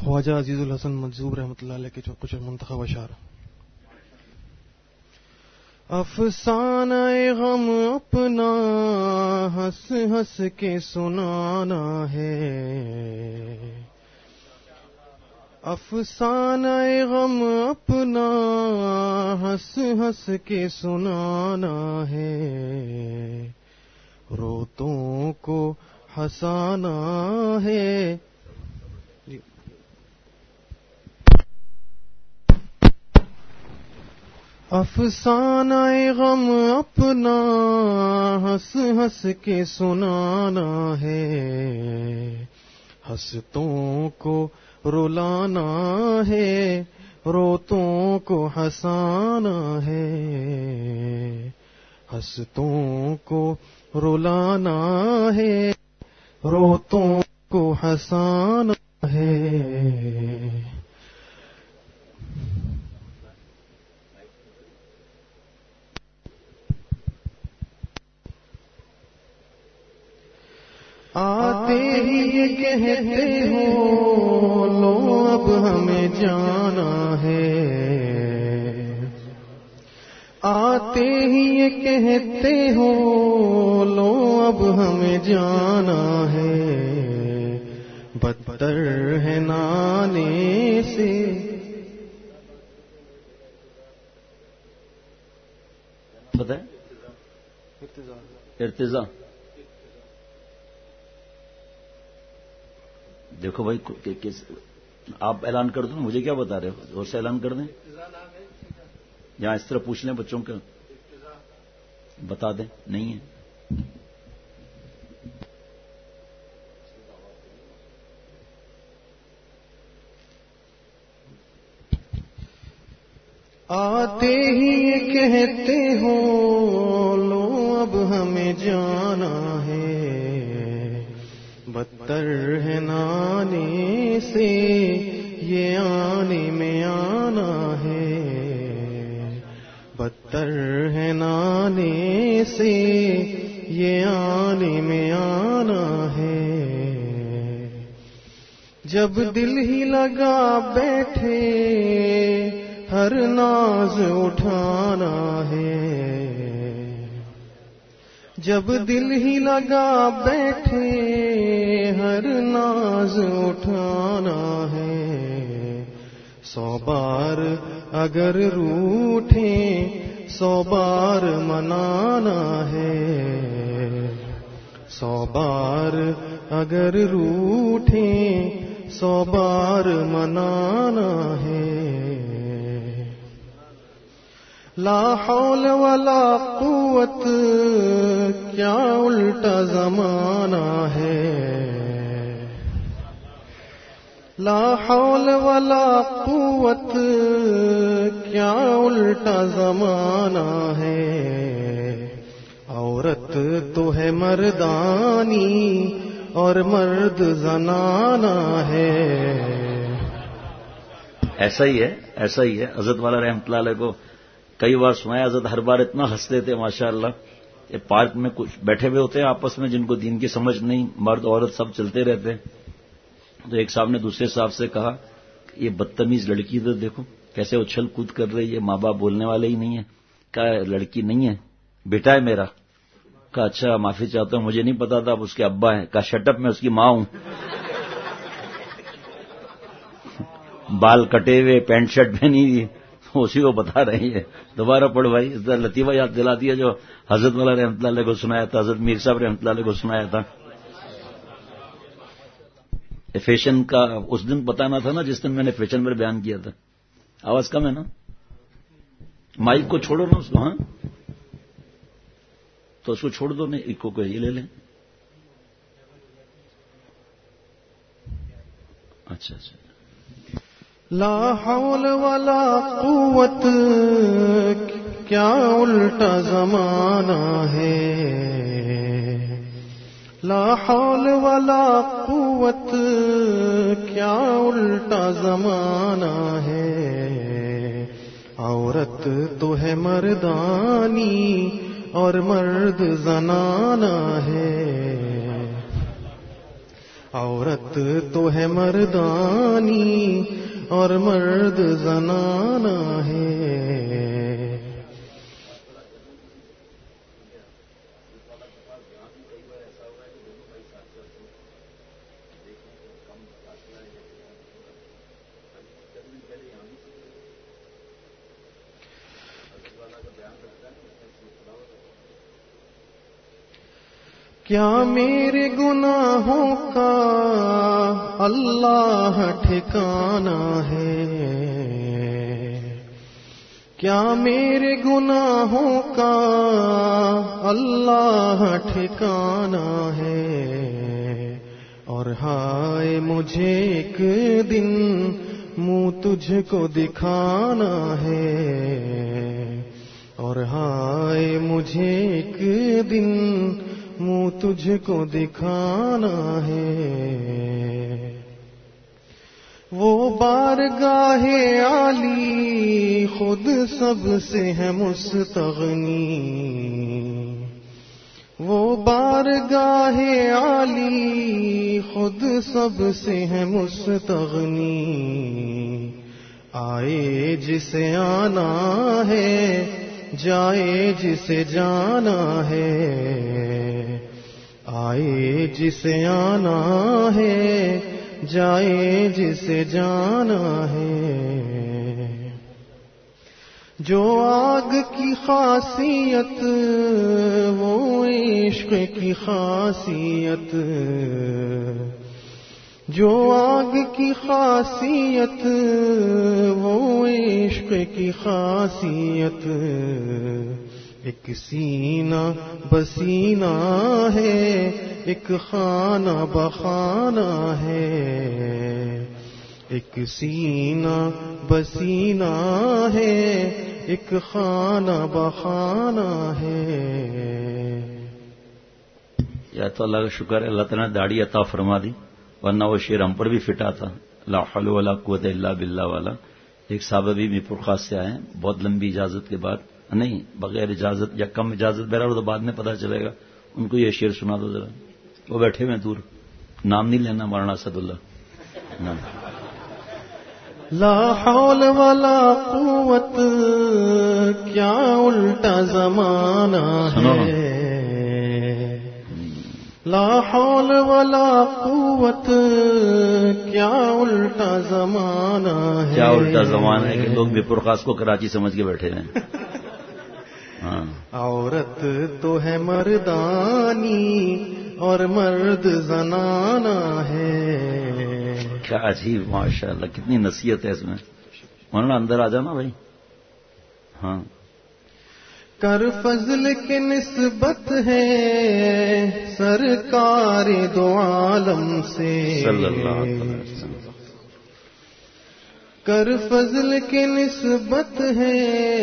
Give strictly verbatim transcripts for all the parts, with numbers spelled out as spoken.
خواجہ عزیز الحسن منظور رحمۃ اللہ علیہ کے جو کچھ منتخب اشعار. افسانہ غم اپنا ہنس ہنس کے سنانا ہے، افسانہ غم اپنا ہنس ہنس کے سنانا ہے، روتوں کو ہنسانا ہے. افسانہ غم اپنا ہنس ہنس کے سنانا ہے، ہنستوں کو رلانا ہے، روتوں کو ہنسانا ہے، ہنستوں کو رلانا ہے، روتوں کو ہنسانا ہے. آتے ہی یہ کہتے ہو لو اب ہمیں جانا ہے، آتے ہی یہ کہتے ہو لو اب ہمیں جانا ہے، بدتر ہے نانے سے. پتہ ہے ارتضا. دیکھو بھائی آپ اعلان کر دو، مجھے کیا بتا رہے ہو؟ اور سے اعلان کر دیں، یہاں اس طرح پوچھ لیں بچوں کا، بتا دیں. نہیں ہے آتے ہی یہ کہتے ہو لو اب ہمیں جانا ہے، بدتر ہے نانے سے یہ آنے میں آنا ہے، بدتر ہے نانے سے یہ آنے میں آنا ہے. جب دل ہی لگا بیٹھے ہر ناز اٹھانا ہے، جب دل ہی لگا بیٹھے ہر ناز اٹھانا ہے، سو بار اگر روٹھیں سو بار منانا ہے، سو بار اگر روٹھیں سو بار منانا ہے. لا حول ولا قوت کیا الٹا زمانہ ہے، لا حول ولا قوت کیا الٹا زمانہ ہے، عورت تو ہے مردانی اور مرد زنانہ ہے. ایسا ہی ہے، ایسا ہی ہے. حضرت والا رحمۃ اللہ علیہ کو کئی بار سنایا، حضرت ہر بار اتنا ہنستے تھے ماشاء اللہ. یہ پارک میں کچھ بیٹھے ہوئے ہوتے ہیں آپس میں جن کو دین کی سمجھ نہیں، مرد عورت سب چلتے رہتے ہیں. تو ایک صاحب نے دوسرے صاحب سے کہا یہ بدتمیز لڑکی تو دیکھو کیسے اچھل کود کر رہی ہے، ماں باپ بولنے والے ہی نہیں ہے. کہا لڑکی نہیں ہے بیٹا ہے میرا. کہا اچھا معافی چاہتا ہوں مجھے نہیں پتا تھا آپ اس کے ابا ہیں. کہا شٹ اپ میں اس کی ماں ہوں. بال کٹے ہوئے پینٹ شرٹ پہنی ہوئی اسی کو بتا رہی ہے. دوبارہ پڑھ بھائی. اس طرح لطیفہ یاد دلا دیا جو حضرت والا رحمۃ اللہ علیہ کو سنایا تھا، حضرت میر صاحب رحمۃ اللہ علیہ کو سنایا تھا. فیشن کا اس دن بتانا تھا نا جس دن میں نے فیشن پر بیان کیا تھا. آواز کم ہے نا؟ مائک کو چھوڑو نا اس کو. ہاں تو اس کو چھوڑ دو. نہیں ایک کو یہ لے لیں. اچھا اچھا. لا حول ولا قوت کیا الٹا زمانہ ہے، لا حول ولا قوت کیا الٹا زمانہ ہے، عورت تو ہے مردانی اور مرد زنانہ ہے، عورت تو ہے مردانی اور مرد زنانہ ہے. کیا میرے گناہوں کا اللہ ٹھکانہ ہے؟ کیا میرے گناہوں کا اللہ ٹھکانہ ہے؟ اور ہائے مجھے ایک دن منہ تجھ کو دکھانا ہے. اور ہائے مجھے ایک دن منہ تجھ کو دکھانا ہے. وہ بارگاہ عالی خود سب سے ہے مستغنی. وہ بارگاہ عالی خود سب سے ہے مستغنی. آئے جسے آنا ہے جائے جسے جانا ہے. آئے جسے آنا ہے جائے جسے جانا ہے. جو آگ کی خاصیت وہ عشق کی خاصیت. جو آگ کی خاصیت وہ عشق کی خاصیت. ایک سینہ بسینہ ہے ایک خانہ بخانہ ہے. ایک سینہ بسینہ ہے ایک خانہ بخانہ ہے. یا تو اللہ کا شکر ہے، اللہ تعالیٰ نے داڑھی عطا فرما دی، ورنہ وہ شعر ہم پر بھی فٹا تھا، لا حول ولا قوت الا باللہ والا. ایک صحابہ بھی میرپور خاص سے آئے ہیں، بہت لمبی اجازت کے بعد، نہیں بغیر اجازت یا کم اجازت، بہرحال تو بعد میں پتہ چلے گا. ان کو یہ شعر سنا دو ذرا، وہ بیٹھے ہوئے دور، نام نہیں لینا مولانا اسد اللہ. نام لا حول ولا قوت کیا الٹا زمانہ ہے. لا حول ولا قوت کیا الٹا زمانہ ہے. کیا الٹا زمانہ ہے کہ لوگ میرپور خاص کو کراچی سمجھ کے بیٹھے ہیں. ہاں، عورت تو ہے مردانی اور مرد زنانہ ہے. کیا عجیب، ماشاء اللہ کتنی نصیحت ہے اس میں. مولانا اندر آ جانا بھائی. ہاں، کر فضل کی نسبت ہے سرکار دو عالم سے. صلی اللہ علیہ وسلم. کر فضل کی نسبت ہے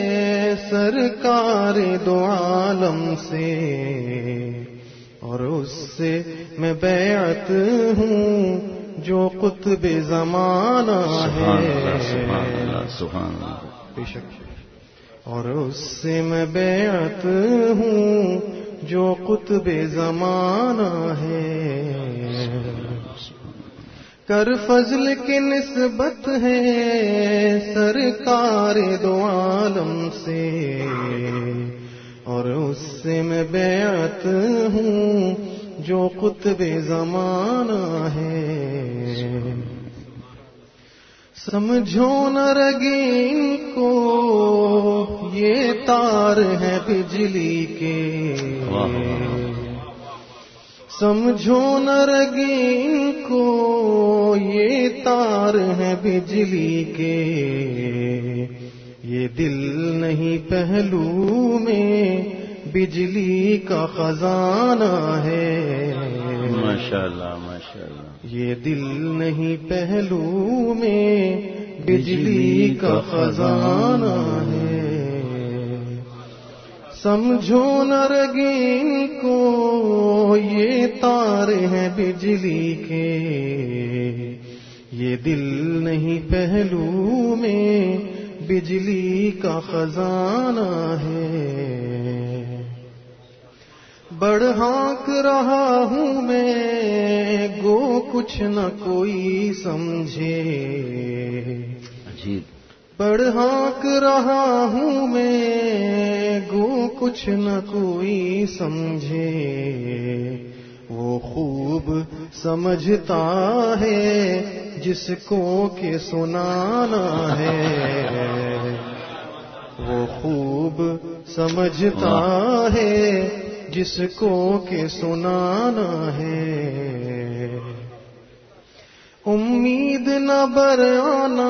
سرکار دو عالم سے. اور اس سے میں بیعت ہوں جو قطب زمانہ ہے. سبحان اللہ سبحان اللہ. بے شک. اور اس سے میں بیعت ہوں جو قطب زمانہ ہے. کر فضل کی نسبت ہے سرکار دو عالم سے. اور اس سے میں بیعت ہوں جو قطب زمانہ ہے. سمجھو نہ رگین کو یہ تار ہے بجلی کے. سمجھو نہ رگین کو یہ تار ہے بجلی کے. یہ دل نہیں پہلو میں بجلی کا خزانہ ہے. ماشاء اللہ ماشاء اللہ. یہ دل نہیں پہلو میں بجلی کا خزانہ ہے. سمجھو نہ رگین کو یہ تار ہیں بجلی کے. یہ دل نہیں پہلو میں بجلی کا خزانہ ہے. بڑھانک رہا ہوں میں گو کچھ نہ کوئی سمجھے، عجیب بڑھانک رہا ہوں میں گو کچھ نہ کوئی سمجھے، وہ خوب سمجھتا ہے جس کو کہ سنانا ہے، وہ خوب سمجھتا ہے جس کو کہ سنانا ہے، امید نہ برانا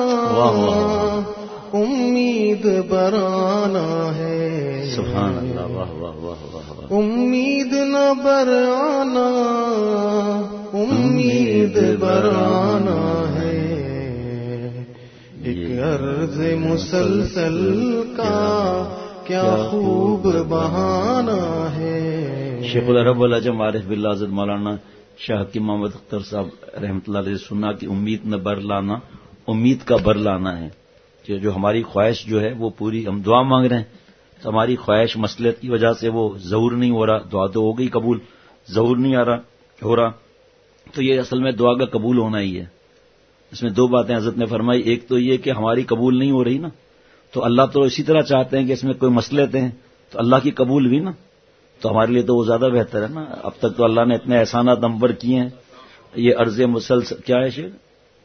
امید برانا ہے، سبحان اللہ، واہ واہ واہ واہ واہ، امید نہ برانا امید برانا ہے، ایک عرض مسلسل کا کیا خوب بہانا ہے۔ شیخ العرب والعجم عارف باللہ حضرت مولانا شاہ حکیم محمد اختر صاحب رحمۃ اللہ علیہ سنا کہ امید نہ بر لانا امید کا بر لانا ہے، کہ جو ہماری خواہش جو ہے وہ پوری، ہم دعا مانگ رہے ہیں تو ہماری خواہش مصلحت کی وجہ سے وہ ظہور نہیں ہو رہا، دعا تو ہو گئی قبول، ظہور نہیں آ رہا ہو رہا، تو یہ اصل میں دعا کا قبول ہونا ہی ہے۔ اس میں دو باتیں حضرت نے فرمائی، ایک تو یہ کہ ہماری قبول نہیں ہو رہی نا، تو اللہ تو اسی طرح چاہتے ہیں کہ اس میں کوئی مصلحتیں ہیں، تو اللہ کی قبول بھی نا، تو ہمارے لیے تو وہ زیادہ بہتر ہے نا۔ اب تک تو اللہ نے اتنے احسانات ہم پر کیے ہیں، یہ عرض مسلسل کیا ہے شیر،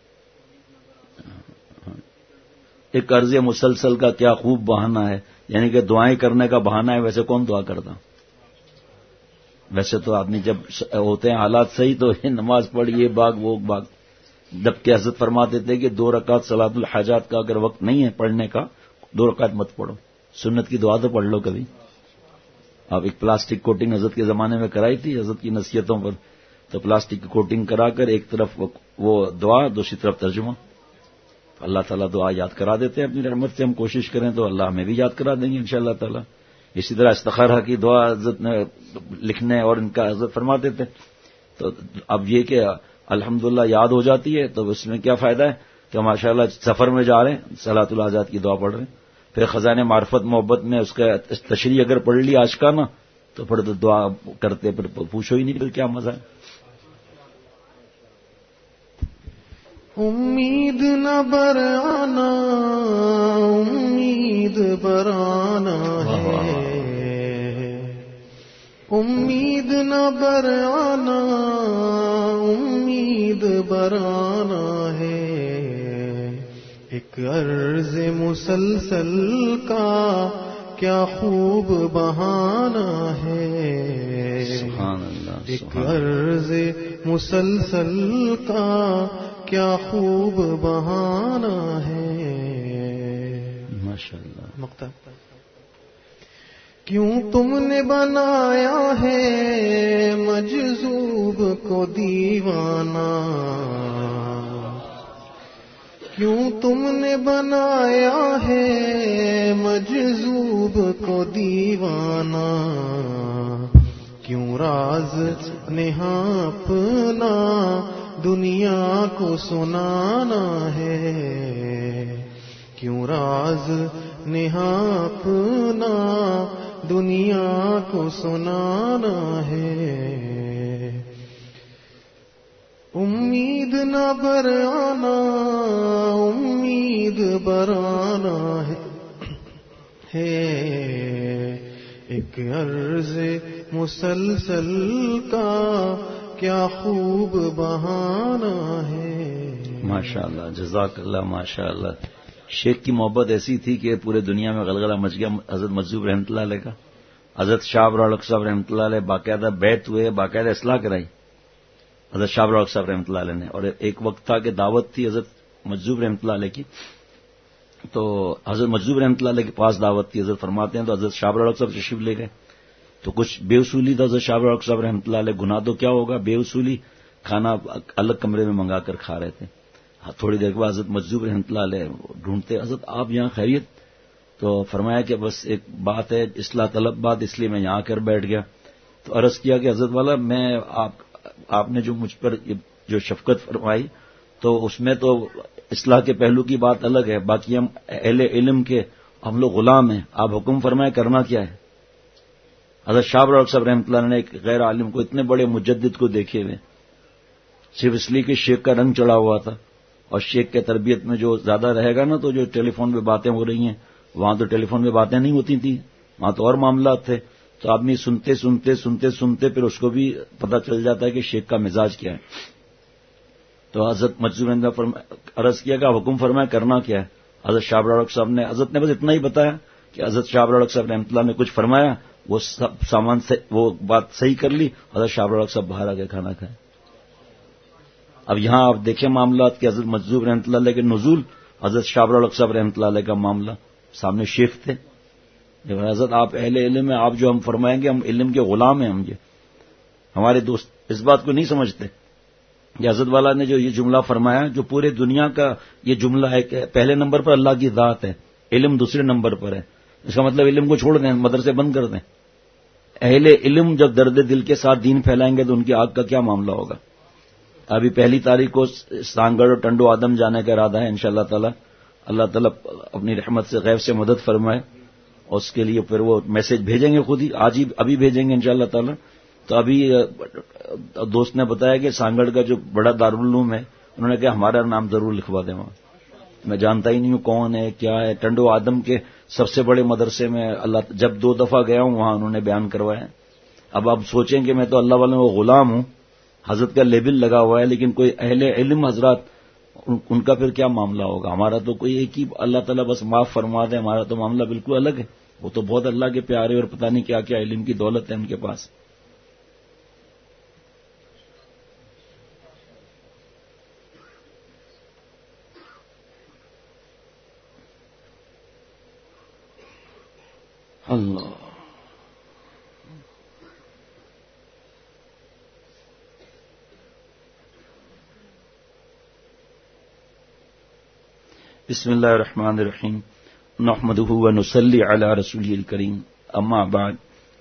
ایک عرض مسلسل کا کیا خوب بہانہ ہے، یعنی کہ دعائیں کرنے کا بہانہ ہے، ویسے کون دعا کرتا؟ ویسے تو آدمی جب ہوتے ہیں حالات صحیح تو یہ نماز پڑھ یہ باغ وہ باغ، جبکہ حضرت فرماتے تھے کہ دو رکعت صلاۃ الحاجات کا اگر وقت نہیں ہے پڑھنے کا، دو رکعت مت پڑھو، سنت کی دعا تو پڑھ لو کبھی۔ اب ایک پلاسٹک کوٹنگ حضرت کے زمانے میں کرائی تھی حضرت کی نصیحتوں پر، تو پلاسٹک کی کوٹنگ کرا کر ایک طرف وہ دعا دوسری طرف ترجمہ، اللہ تعالیٰ دعا یاد کرا دیتے ہیں اپنی رحمت سے، ہم کوشش کریں تو اللہ ہمیں بھی یاد کرا دیں گے انشاءاللہ تعالیٰ۔ اسی طرح استخارہ کی دعا حضرت نے لکھنے اور ان کا حضرت فرماتے تھے، تو اب یہ کہ الحمدللہ یاد ہو جاتی ہے تو اس میں کیا فائدہ ہے کہ ماشاءاللہ سفر میں جا رہے ہیں صلاۃ الحاجات کی دعا پڑھ رہے ہیں، پھر خزانے معرفت محبت میں اس کا تشریح اگر پڑھ لی آج کا نا تو پھر تو دعا کرتے پھر پوچھو ہی نہیں پھر کیا مزہ ہے۔ امید نہ برانا امید برانا ہے، امید نہ برانا امید برانا ہے، ایک عرض مسلسل کا کیا خوب بہانہ ہے، سبحان اللہ، ایک عرض مسلسل کا کیا خوب بہانہ ہے۔ ماشاءاللہ، مقطع کیوں تم نے بنایا ہے مجذوب کو دیوانہ، کیوں تم نے بنایا ہے مجذوب کو دیوانہ، کیوں راز نہاں اپنا دنیا کو سنانا ہے، کیوں راز نہاں اپنا دنیا کو سنانا ہے، امید نہ برانا امید برانا ہے، ایک عرض مسلسل کا کیا خوب بہانہ ہے۔ ماشاءاللہ، جزاک اللہ، ماشاءاللہ۔ شیخ کی محبت ایسی تھی کہ پورے دنیا میں غلغلہ مچ گیا حضرت مجذوب رحمۃ اللہ علیہ کا۔ حضرت شاہ رولق صاحب رحمۃ اللہ علیہ باقاعدہ بیعت ہوئے، باقاعدہ اصلاح کرائی حضرت شاہ رولق صاحب رحمۃ اللہ علیہ نے، اور ایک وقت تھا کہ دعوت تھی حضرت مجذوب رحمۃ اللہ علیہ کی، تو حضرت مجذوب رحمۃ اللہ علیہ کے پاس دعوت تھی، حضرت فرماتے ہیں تو حضرت شاہ رولق صاحب تشریف لے گئے، تو کچھ بے اصولی تھا حضرت شاہ رولق صاحب رحمۃ اللہ علیہ، گناہ تو کیا ہوگا، بے اصولی کھانا الگ کمرے میں منگا کر کھا رہے تھے۔ تھوڑی دیر کے بعد حضرت مجذوب رحمۃ اللہ علیہ ڈھونڈتے، حضرت آپ یہاں خیریت؟ تو فرمایا کہ بس ایک بات ہے اصلاح طلب بات، اس لیے میں یہاں کر بیٹھ گیا۔ تو عرض کیا کہ حضرت والا میں آپ آپ نے جو مجھ پر جو شفقت فرمائی تو اس میں تو اصلاح کے پہلو کی بات الگ ہے، باقی ہم اہل علم کے ہم لوگ غلام ہیں، آپ حکم فرمائے کرنا کیا ہے؟ حضرت شاہ ابرار صاحب رحمۃ اللہ نے ایک غیر عالم کو، اتنے بڑے مجدد کو دیکھے ہوئے، صرف اس لیے کہ شیخ کا رنگ چڑھا ہوا تھا، اور شیخ کے تربیت میں جو زیادہ رہے گا نا، تو جو ٹیلی فون پہ باتیں ہو رہی ہیں وہاں تو ٹیلی فون پہ باتیں نہیں ہوتی تھیں، وہاں تو اور معاملات تھے، تو آدمی سنتے سنتے سنتے سنتے پھر اس کو بھی پتہ چل جاتا ہے کہ شیخ کا مزاج کیا ہے۔ تو حضرت مجذوب نے عرض کیا کہ حکم فرمایا کرنا کیا ہے؟ حضرت شاہ ابرار صاحب نے حضرت نے بس اتنا ہی بتایا کہ حضرت شاہ ابرار صاحب رحمۃ اللہ نے کچھ فرمایا، وہ سب سامان سے وہ بات صحیح کر لی، حضرت شاہ ابرار صاحب باہر آ کے کھانا کھائے۔ اب یہاں آپ دیکھیں معاملات کہ حضرت مجذوب رحمۃ اللہ علیہ کے نزول، حضرت شاہ ابرار صاحب رحمۃ اللہ علیہ کا معاملہ، سامنے شیخ تھے، حضرت آپ اہل علم ہیں، آپ جو ہم فرمائیں گے ہم علم کے غلام ہیں۔ ہم یہ ہمارے دوست اس بات کو نہیں سمجھتے کہ حضرت والا نے جو یہ جملہ فرمایا، جو پورے دنیا کا یہ جملہ ہے کہ پہلے نمبر پر اللہ کی ذات ہے، علم دوسرے نمبر پر ہے، اس کا مطلب علم کو چھوڑ دیں، مدرسے بند کر دیں۔ اہل علم جب درد دل کے ساتھ دین پھیلائیں گے تو ان کی آگ کا کیا معاملہ ہوگا؟ ابھی پہلی تاریخ کو سانگڑ اور ٹنڈو آدم جانے کا ارادہ ہے انشاءاللہ تعالی، اللہ تعالیٰ اپنی رحمت سے غیب سے مدد فرمائے، اور اس کے لیے پھر وہ میسج بھیجیں گے، خود ہی آج ہی ابھی بھیجیں گے انشاءاللہ تعالی۔ تو ابھی دوست نے بتایا کہ سانگڑ کا جو بڑا دارالعلوم ہے، انہوں نے کہا ہمارا نام ضرور لکھوا دیں وہاں، میں جانتا ہی نہیں ہوں کون ہے کیا ہے۔ ٹنڈو آدم کے سب سے بڑے مدرسے میں اللہ جب دو دفعہ گیا ہوں وہاں انہوں نے بیان کروایا۔ اب آپ سوچیں کہ میں تو اللہ والوں کا غلام ہوں، حضرت کا لیبل لگا ہوا ہے، لیکن کوئی اہل علم حضرات ان کا پھر کیا معاملہ ہوگا؟ ہمارا تو کوئی ایک ہی اللہ تعالیٰ بس معاف فرما دے، ہمارا تو معاملہ بالکل الگ ہے، وہ تو بہت اللہ کے پیارے اور پتہ نہیں کیا کیا علم کی دولت ہے ان کے پاس۔ اللہ بسم اللہ الرحمن الرحیم، نحمدہ ونصلی علی رسولہ الکریم، اما بعد۔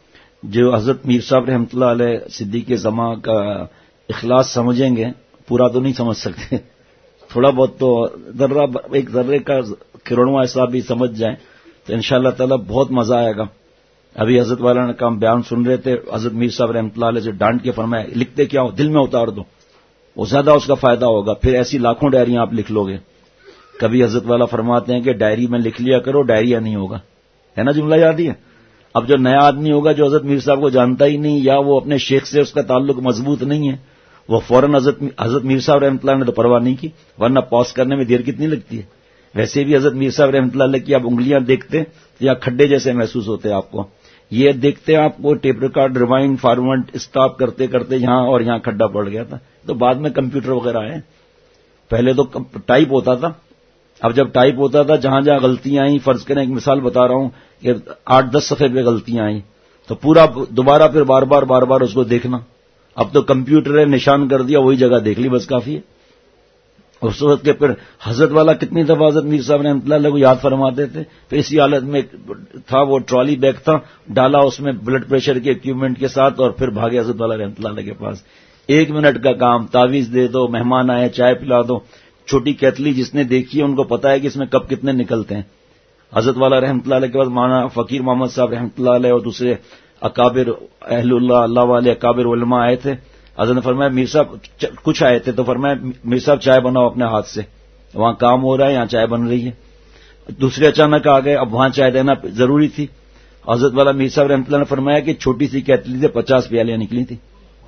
جو حضرت میر صاحب رحمۃ اللہ علیہ صدیق زماں کا اخلاص سمجھیں گے، پورا تو نہیں سمجھ سکتے، تھوڑا بہت تو ذرہ ایک ذرے کا کروڑواں حصہ بھی سمجھ جائیں تو انشاءاللہ تعالی بہت مزہ آئے گا۔ ابھی حضرت والا نے کام بیان سن رہے تھے، حضرت میر صاحب رحمۃ اللہ علیہ سے ڈانٹ کے فرمایا لکھتے کیا ہو، دل میں اتار دو، وہ زیادہ اس کا فائدہ ہوگا، پھر ایسی لاکھوں ڈائریاں آپ لکھ لو گے۔ کبھی حضرت والا فرماتے ہیں کہ ڈائری میں لکھ لیا کرو، ڈائریا نہیں ہوگا، ہے نا جملہ یاد ہی ہے۔ اب جو نیا آدمی ہوگا جو حضرت میر صاحب کو جانتا ہی نہیں، یا وہ اپنے شیخ سے اس کا تعلق مضبوط نہیں ہے، وہ فوراً حضرت حضرت میر صاحب رحمۃ اللہ نے تو پرواہ نہیں کی، ورنہ پاس کرنے میں دیر کتنی لگتی ہے۔ ویسے بھی حضرت میر صاحب رحمۃ اللہ علیہ کی آپ انگلیاں دیکھتے یا کھڈے جیسے محسوس ہوتے آپ کو، یہ دیکھتے آپ کو tape record rewind forward stop کرتے کرتے یہاں اور یہاں کھڈا پڑ گیا تھا، تو بعد میں کمپیوٹر وغیرہ آئے، پہلے تو ٹائپ ہوتا تھا۔ اب جب ٹائپ ہوتا تھا جہاں جہاں غلطیاں آئیں، فرض کریں ایک مثال بتا رہا ہوں کہ آٹھ دس صفحے پہ غلطیاں آئیں تو پورا دوبارہ پھر بار بار بار بار اس کو دیکھنا۔ اب تو کمپیوٹر نے نشان کر دیا، وہی جگہ دیکھ لی بس کافی ہے۔ اس وقت کے پھر حضرت والا کتنی دفعہ حضرت میر صاحب رحمۃ اللہ علیہ کو یاد فرماتے تھے، پھر اسی حالت میں تھا وہ ٹرالی بیگ تھا، ڈالا اس میں بلڈ پریشر کے اکوپمنٹ کے ساتھ اور پھر بھاگے حضرت والا رحمۃ اللہ علیہ کے پاس۔ ایک منٹ کا کام، تعویذ دے دو، مہمان آئے چائے پلا دو، چھوٹی کیتلی جس نے دیکھی ہے ان کو پتا ہے کہ اس میں کب کتنے نکلتے ہیں۔ حضرت والا رحمۃ اللہ علیہ کے بعد مولانا فقیر محمد صاحب رحمۃ اللہ علیہ اور دوسرے اکابر اہل اللہ اللہ والے اکابر علماء آئے تھے، حضرت نے فرمایا میر صاحب کچھ آئے تھے تو فرمایا میر صاحب چائے بناؤ اپنے ہاتھ سے، وہاں کام ہو رہا ہے، یہاں چائے بن رہی ہے۔ دوسرے اچانک آ گئے، اب وہاں چائے دینا ضروری تھی، حضرت والا میر صاحب رحمۃ اللہ نے فرمایا کہ چھوٹی سی کیتلی سے پچاس پیالیاں نکلی تھی،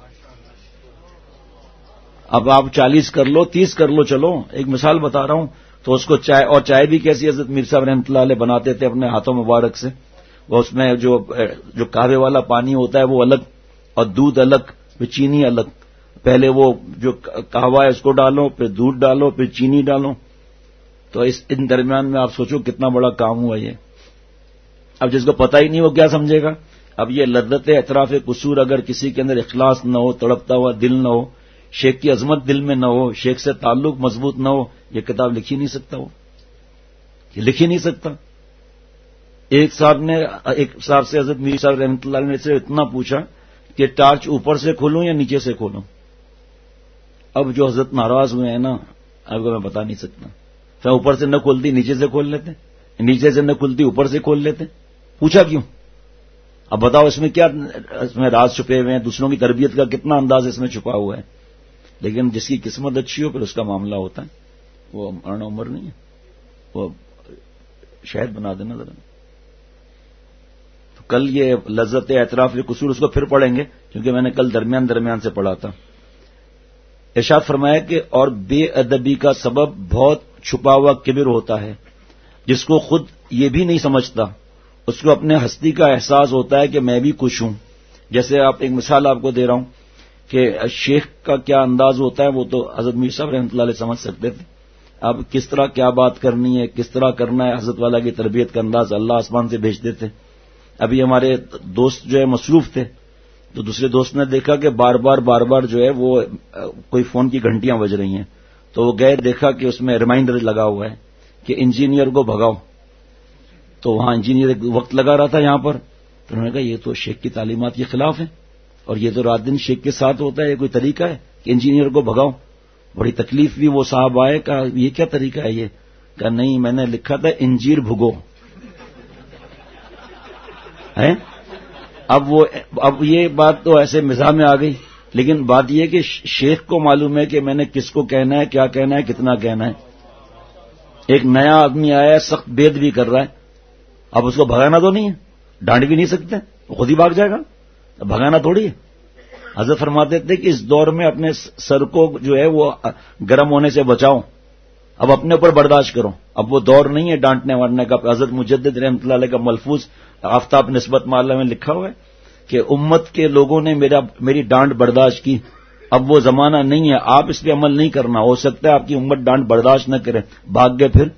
اب آپ چالیس کر لو، تیس کر لو، چلو ایک مثال بتا رہا ہوں۔ تو اس کو چائے، اور چائے بھی کیسی حضرت میر صاحب رحمۃ اللہ علیہ بناتے تھے اپنے ہاتھوں مبارک سے، وہ اس میں جو جو قہوے والا پانی ہوتا ہے وہ الگ اور دودھ الگ، پھر چینی الگ، پہلے وہ جو قہوہ ہے اس کو ڈالو، پھر دودھ ڈالو، پھر چینی ڈالو، تو اس ان درمیان میں آپ سوچو کتنا بڑا کام ہوا یہ۔ اب جس کو پتہ ہی نہیں وہ کیا سمجھے گا؟ اب یہ لذت اعتراف قصور اگر کسی کے اندر اخلاص نہ ہو، تڑپتا ہوا دل نہ ہو، شیخ کی عظمت دل میں نہ ہو، شیخ سے تعلق مضبوط نہ ہو، یہ کتاب لکھ ہی نہیں سکتا، وہ یہ لکھ ہی نہیں سکتا۔ ایک صاحب نے ایک صاحب سے حضرت میر صاحب رحمۃ اللہ نے سے اتنا پوچھا کہ ٹارچ اوپر سے کھولوں یا نیچے سے کھولوں؟ اب جو حضرت ناراض ہوئے ہیں نا، اب کو میں بتا نہیں سکتا، پھر اوپر سے نہ کھولتی نیچے سے کھول لیتے، نیچے سے نہ کھلتی اوپر سے کھول لیتے، پوچھا کیوں؟ اب بتاؤ اس میں کیا اس میں راز چھپے ہوئے ہیں، دوسروں کی تربیت کا کتنا انداز اس میں چھپا ہوا ہے. لیکن جس کی قسمت اچھی ہو پھر اس کا معاملہ ہوتا ہے. وہ مرنا عمر نہیں ہے، وہ شہد بنا دینا ذرا. تو کل یہ لذت اعتراف قصور اس کو پھر پڑھیں گے کیونکہ میں نے کل درمیان درمیان سے پڑھا تھا. ارشاد فرمایا کہ اور بے ادبی کا سبب بہت چھپا ہوا کبر ہوتا ہے جس کو خود یہ بھی نہیں سمجھتا. اس کو اپنے ہستی کا احساس ہوتا ہے کہ میں بھی خوش ہوں. جیسے آپ ایک مثال آپ کو دے رہا ہوں کہ شیخ کا کیا انداز ہوتا ہے وہ تو حضرت میر صاحب رحمۃ اللہ علیہ سمجھ سکتے تھے. اب کس طرح کیا بات کرنی ہے، کس طرح کرنا ہے، حضرت والا کی تربیت کا انداز اللہ آسمان سے بھیجتے تھے. ابھی ہمارے دوست جو ہے مصروف تھے تو دوسرے دوست نے دیکھا کہ بار بار بار بار جو ہے وہ کوئی فون کی گھنٹیاں بج رہی ہیں تو وہ گئے، دیکھا کہ اس میں ریمائنڈر لگا ہوا ہے کہ انجینئر کو بھگاؤ. تو وہاں انجینئر وقت لگا رہا تھا یہاں پر، تو انہوں نے کہا یہ تو شیخ کی تعلیمات کے خلاف ہے اور یہ تو رات دن شیخ کے ساتھ ہوتا ہے، یہ کوئی طریقہ ہے کہ انجینئر کو بھگاؤ. بڑی تکلیف بھی وہ صاحب آئے، کہا یہ کیا طریقہ ہے؟ یہ کہا نہیں میں نے لکھا تھا انجیر بھگو ہے. اب وہ اب یہ بات تو ایسے مزاح میں آ گئی، لیکن بات یہ کہ شیخ کو معلوم ہے کہ میں نے کس کو کہنا ہے، کیا کہنا ہے، کتنا کہنا ہے. ایک نیا آدمی آیا ہے، سخت بید بھی کر رہا ہے، اب اس کو بھگانا تو نہیں ہے، ڈانٹ بھی نہیں سکتے، خود ہی بھاگ جائے گا، بھگانا تھوڑی ہے. حضرت فرماتے تھے کہ اس دور میں اپنے سر کو جو ہے وہ گرم ہونے سے بچاؤ، اب اپنے اوپر برداشت کرو. اب وہ دور نہیں ہے ڈانٹنے وانٹنے کا. حضرت مجدد رحمۃ اللہ علیہ کا ملفوظ آفتاب نسبت معلّہ میں لکھا ہوا ہے کہ امت کے لوگوں نے میرا میری ڈانٹ برداشت کی، اب وہ زمانہ نہیں ہے، آپ اس پہ عمل نہیں کرنا. ہو سکتا ہے آپ کی امت ڈانٹ برداشت نہ کرے، بھاگ گئے پھر.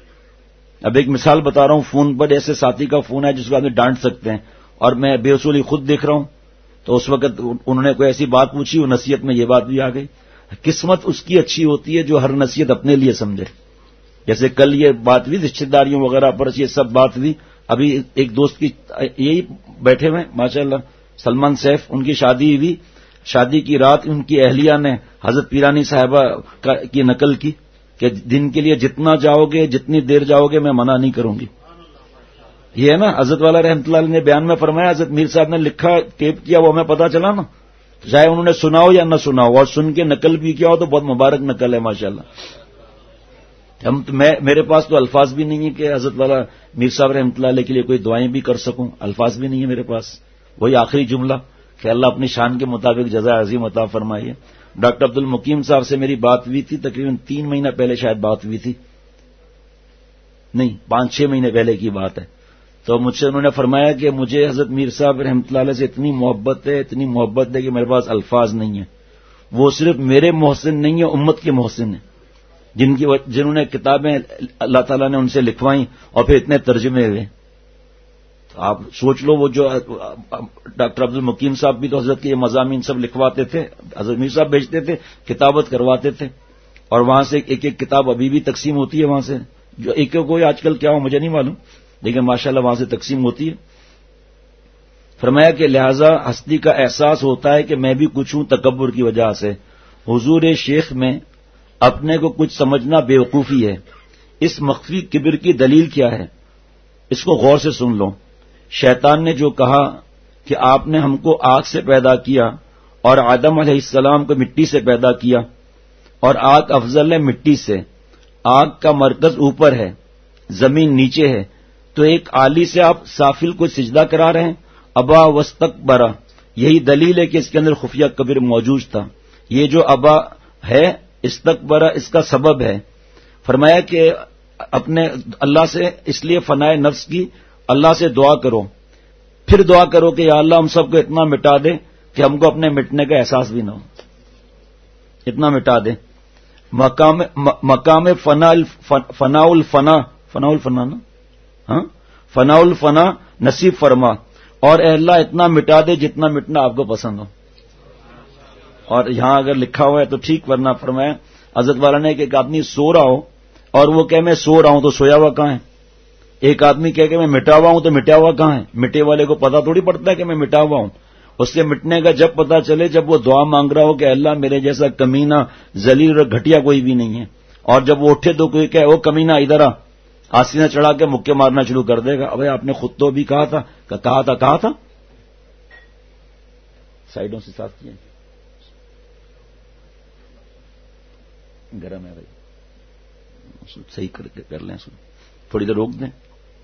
اب ایک مثال بتا رہا ہوں، فون پر ایسے ساتھی کا فون ہے جس کو آدمی ڈانٹ سکتے ہیں اور میں بے اصولی خود دیکھ رہا ہوں تو اس وقت انہوں نے کوئی ایسی بات پوچھی، وہ نصیحت میں یہ بات بھی آ گئی. قسمت اس کی اچھی ہوتی ہے جو ہر نصیحت اپنے لیے سمجھے. جیسے کل یہ بات ہوئی رشتے داریوں وغیرہ پر، یہ سب بات ہوئی. ابھی ایک دوست کی یہی بیٹھے ہوئے ماشاء اللہ سلمان سیف، ان کی شادی ہوئی. شادی کی رات ان کی اہلیہ نے حضرت پیرانی صاحبہ کی نقل کی کہ دن کے لیے جتنا جاؤ گے، جتنی دیر جاؤ گے، میں منع نہیں کروں گی. یہ ہے نا حضرت والا رحمۃ اللہ علیہ نے بیان میں فرمایا، حضرت میر صاحب نے لکھا ٹیپ کیا، وہ ہمیں پتا چلا نا، چاہے انہوں نے سنا ہو یا نہ سنا ہو، اور سن کے نقل بھی کیا ہو تو بہت مبارک نقل ہے ماشاءاللہ. ہم تو میں میرے پاس تو الفاظ بھی نہیں ہے کہ حضرت والا میر صاحب رحمۃ اللہ علیہ کے لیے کوئی دعائیں بھی کر سکوں، الفاظ بھی نہیں ہے میرے پاس. وہی آخری جملہ کہ اللہ اپنی شان کے مطابق جزائے عظیم عطا فرمائیے. ڈاکٹر عبد المقیم صاحب سے میری بات ہوئی تھی، تقریباً تین مہینہ پہلے شاید بات ہوئی تھی، نہیں پانچ چھ مہینے پہلے کی بات ہے. تو مجھ سے انہوں نے فرمایا کہ مجھے حضرت میر صاحب رحمۃ اللہ علیہ سے اتنی محبت ہے، اتنی محبت ہے کہ میرے پاس الفاظ نہیں ہیں. وہ صرف میرے محسن نہیں ہیں، امت کے محسن ہیں، جن کی جنہوں نے کتابیں اللہ تعالیٰ نے ان سے لکھوائیں اور پھر اتنے ترجمے ہوئے. تو آپ سوچ لو، وہ جو ڈاکٹر عبد المقیم صاحب بھی تو حضرت کے یہ مضامین سب لکھواتے تھے، حضرت میر صاحب بھیجتے تھے، کتابت کرواتے تھے، اور وہاں سے ایک ایک کتاب ابھی بھی تقسیم ہوتی ہے وہاں سے. جو ایک ایک کوئی آج کل کیا ہو مجھے نہیں معلوم، لیکن ماشاءاللہ وہاں سے تقسیم ہوتی ہے. فرمایا کہ لہذا ہستی کا احساس ہوتا ہے کہ میں بھی کچھ ہوں تکبر کی وجہ سے. حضور شیخ میں اپنے کو کچھ سمجھنا بے وقوفی ہے. اس مخفی کبر کی دلیل کیا ہے؟ اس کو غور سے سن لو. شیطان نے جو کہا کہ آپ نے ہم کو آگ سے پیدا کیا اور آدم علیہ السلام کو مٹی سے پیدا کیا، اور آگ افضل ہے مٹی سے، آگ کا مرکز اوپر ہے، زمین نیچے ہے، تو ایک آلی سے آپ سافل کو سجدہ کرا رہے ہیں. ابا واستکبرا، یہی دلیل ہے کہ اس کے اندر خفیہ کبر موجود تھا. یہ جو ابا ہے، استکبرا اس کا سبب ہے. فرمایا کہ اپنے اللہ سے اس لیے فنائے نفس کی، اللہ سے دعا کرو، پھر دعا کرو کہ یا اللہ ہم سب کو اتنا مٹا دے کہ ہم کو اپنے مٹنے کا احساس بھی نہ ہو، اتنا مٹا دے. مقام مقام فنا فنا الفنا فنا الفنا نا ہاں فنا الفنا نصیب فرما، اور اے اللہ اتنا مٹا دے جتنا مٹنا آپ کو پسند ہو. اور یہاں اگر لکھا ہوا ہے تو ٹھیک، ورنہ فرمایا حضرت والا نے کہ ایک آدمی سو رہا ہو اور وہ کہ میں سو رہا ہوں تو سویا ہوا کہاں ہے؟ ایک آدمی کہے کہ میں مٹا ہوا ہوں تو مٹا ہوا کہاں ہے؟ مٹے والے کو پتا تھوڑی پڑتا ہے کہ میں مٹا ہوا ہوں. اس کے مٹنے کا جب پتا چلے جب وہ دعا مانگ رہا ہو کہ اللہ میرے جیسا کمینہ ذلیل اور گھٹیا کوئی بھی نہیں ہے، اور جب وہ اٹھے تو کوئی کہے وہ کمینہ ادھر آ، آسینہ چڑھا کے مکے مارنا شروع کر دے گا. ابے آپ نے خود تو بھی کہا تھا کہا تھا کہا تھا سائڈوں سے صاف کیے گرم ہے بھائی، صحیح کر کے کر لیں، تھوڑی دیر روک دیں.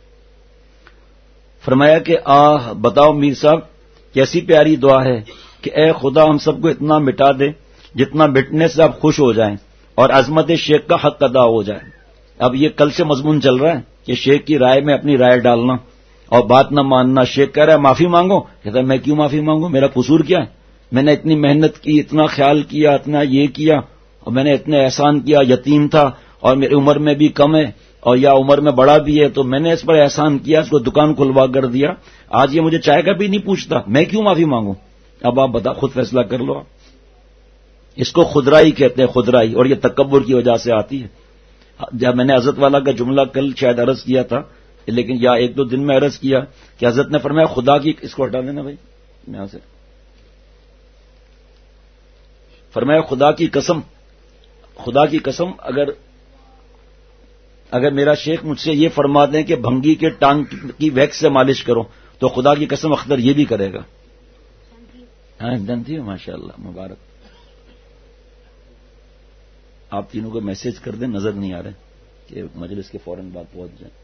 فرمایا کہ آہ بتاؤ میر صاحب کیسی پیاری دعا ہے کہ اے خدا ہم سب کو اتنا مٹا دے جتنا مٹنے سے آپ خوش ہو جائیں اور عظمت شیخ کا حق ادا ہو جائے. اب یہ کل سے مضمون چل رہا ہے کہ شیخ کی رائے میں اپنی رائے ڈالنا اور بات نہ ماننا. شیخ کہہ رہا ہے معافی مانگو، کہتا ہے میں کیوں معافی مانگوں، میرا قصور کیا ہے؟ میں نے اتنی محنت کی، اتنا خیال کیا، اتنا یہ کیا، اور میں نے اتنے احسان کیا، یتیم تھا اور میری عمر میں بھی کم ہے اور یا عمر میں بڑا بھی ہے، تو میں نے اس پر احسان کیا، اس کو دکان کھلوا کر دیا، آج یہ مجھے چائے کا بھی نہیں پوچھتا، میں کیوں معافی مانگوں؟ اب آپ بتا، خود فیصلہ کر لو. اس کو خدرائی کہتے ہیں، خدرائی، اور یہ تکبر کی وجہ سے آتی ہے. جب میں نے حضرت والا کا جملہ کل شاید عرض کیا تھا، لیکن یا ایک دو دن میں عرض کیا کہ حضرت نے فرمایا خدا کی، اس کو ہٹا دینا بھائی یہاں سے، فرمایا خدا کی قسم، خدا کی قسم اگر اگر میرا شیخ مجھ سے یہ فرما دیں کہ بھنگی کے ٹانگ کی ویکس سے مالش کرو تو خدا کی قسم اختر یہ بھی کرے گا. ہاں جانتی ہو، ماشاء اللہ، مبارک. آپ تینوں کو میسج کر دیں، نظر نہیں آ رہے کہ مجلس کے فوراً بعد پہنچ جائیں.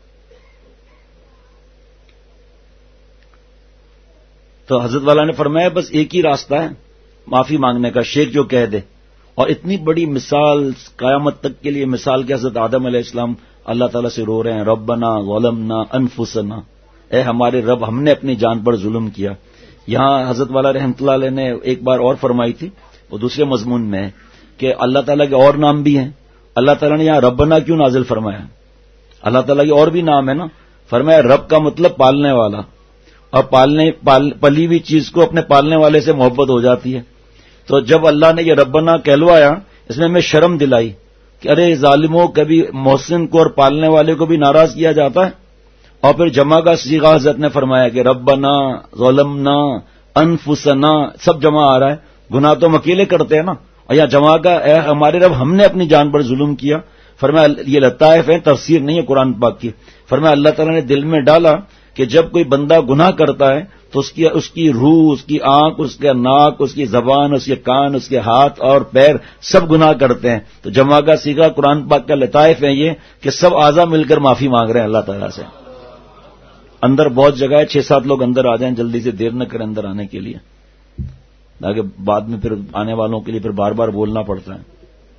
تو حضرت والا نے فرمایا بس ایک ہی راستہ ہے معافی مانگنے کا، شیخ جو کہہ دے. اور اتنی بڑی مثال قیامت تک کے لیے مثال کہ حضرت آدم علیہ السلام اللہ تعالیٰ سے رو رہے ہیں، ربنا ظلمنا انفسنا، اے ہمارے رب ہم نے اپنی جان پر ظلم کیا. یہاں حضرت والا رحمۃ اللہ علیہ نے ایک بار اور فرمائی تھی، وہ دوسرے مضمون میں ہے کہ اللہ تعالیٰ کے اور نام بھی ہیں. اللہ تعالیٰ نے یہاں ربنا کیوں نازل فرمایا؟ اللہ تعالیٰ کے اور بھی نام ہے نا. فرمایا رب کا مطلب پالنے والا، اور پالنے پال پلی ہوئی چیز کو اپنے پالنے والے سے محبت ہو جاتی ہے. تو جب اللہ نے یہ ربنا کہلوایا، اس میں ہمیں شرم دلائی کہ ارے ظالموں، کبھی محسن کو اور پالنے والے کو بھی ناراض کیا جاتا ہے. اور پھر جمع کا صیغہ حضرت نے فرمایا کہ ربنا ظلمنا انفسنا، سب جمع آ رہا ہے، گناہ تو ہم اکیلے کرتے ہیں نا. اور یہاں جمع کا اے ہمارے رب ہم نے اپنی جان پر ظلم کیا. فرمایا یہ لطائف ہے، تفسیر نہیں ہے قرآن پاک کی. فرمایا اللہ تعالیٰ نے دل میں ڈالا کہ جب کوئی بندہ گناہ کرتا ہے تو اس کی اس کی روح، اس کی آنکھ، اس کا ناک، اس کی زبان، اس کے کان، اس کے ہاتھ اور پیر سب گناہ کرتے ہیں. تو جمع کا صیغہ قرآن پاک کا لطائف ہے یہ کہ سب اعضاء مل کر معافی مانگ رہے ہیں اللہ تعالیٰ سے. اندر بہت جگہ ہے، چھ سات لوگ اندر آ جائیں، جلدی سے دیر نہ کریں اندر آنے کے لیے، تاکہ بعد میں پھر آنے والوں کے لیے پھر بار بار بولنا پڑتا ہے.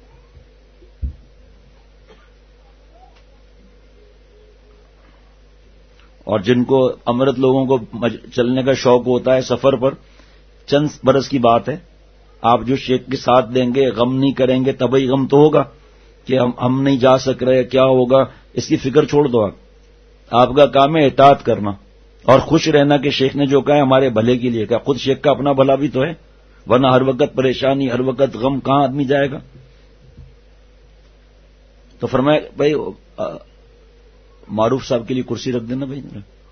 اور جن کو امرت لوگوں کو چلنے کا شوق ہوتا ہے سفر پر، چند برس کی بات ہے، آپ جو شیخ کے ساتھ دیں گے، غم نہیں کریں گے، طبعی غم تو ہوگا کہ ہم ہم نہیں جا سک رہے، کیا ہوگا، اس کی فکر چھوڑ دو. آپ آپ کا کام ہے اطاعت کرنا اور خوش رہنا کہ شیخ نے جو کہا ہے ہمارے بھلے کے لیے کہا. خود شیخ کا اپنا بھلا بھی تو ہے، ورنہ ہر وقت پریشانی، ہر وقت غم، کہاں آدمی جائے گا. تو فرمایا بھائی معروف صاحب کے لیے کرسی رکھ دینا بھائی.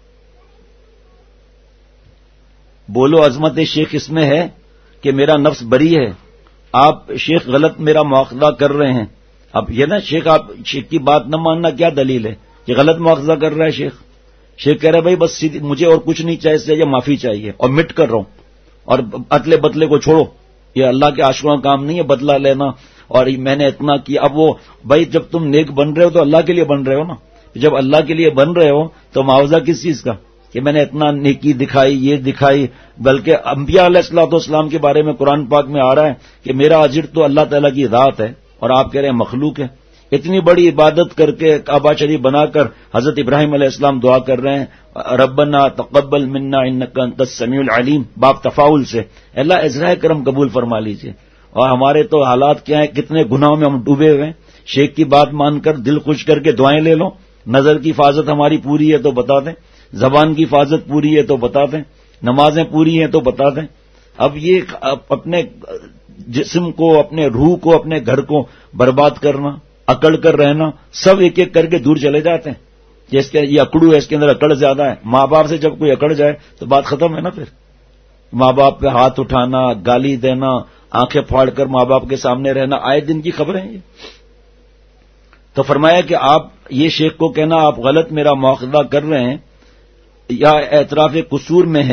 بولو عظمت شیخ اس میں ہے کہ میرا نفس بری ہے، آپ شیخ غلط میرا مواخذہ کر رہے ہیں. اب یہ نا شیخ، آپ شیخ کی بات نہ ماننا کیا دلیل ہے؟ یہ غلط مواخذہ کر رہا ہے شیخ. شیخ کہہ رہا ہے بھائی بس مجھے اور کچھ نہیں چاہیے، یہ معافی چاہیے اور مٹ کر رہا ہوں، اور اتلے بتلے کو چھوڑو. یہ اللہ کے عاشقوں کا کام نہیں ہے بدلہ لینا اور میں نے اتنا کیا. اب وہ بھائی جب تم نیک بن رہے ہو تو اللہ کے لیے بن رہے ہو نا. جب اللہ کے لیے بن رہے ہو تو معاوضہ کس چیز کا کہ میں نے اتنا نیکی دکھائی، یہ دکھائی. بلکہ انبیاء علیہ الصلوۃ والسلام کے بارے میں قرآن پاک میں آ رہا ہے کہ میرا اجر تو اللہ تعالیٰ کی ذات ہے اور آپ کہہ رہے ہیں مخلوق ہے. اتنی بڑی عبادت کر کے کعبہ شریف بنا کر حضرت ابراہیم علیہ السلام دعا کر رہے ہیں ربنا تقبل منا انک انت السمیع العلیم، باب تفاعل سے اللہ اظہار کرم قبول فرما لیجیے. اور ہمارے تو حالات کیا ہیں، کتنے گناہوں میں ہم ڈوبے ہوئے ہیں. شیخ کی بات مان کر دل خوش کر کے دعائیں لے لو. نظر کی حفاظت ہماری پوری ہے تو بتا دیں، زبان کی حفاظت پوری ہے تو بتا دیں، نمازیں پوری ہیں تو بتا دیں. اب یہ اپنے جسم کو، اپنے روح کو، اپنے گھر کو برباد کرنا، اکڑ کر رہنا، سب ایک ایک کر کے دور چلے جاتے ہیں. جس کے یہ اکڑو ہے، اس کے اندر اکڑ زیادہ ہے. ماں باپ سے جب کوئی اکڑ جائے تو بات ختم ہے نا. پھر ماں باپ پہ ہاتھ اٹھانا، گالی دینا، آنکھیں پھاڑ کر ماں باپ کے سامنے رہنا، آئے دن کی خبریں ہیں. تو فرمایا کہ آپ یہ شیخ کو کہنا آپ غلط میرا مواخذہ کر رہے ہیں یا اعتراف قصور میں ہیں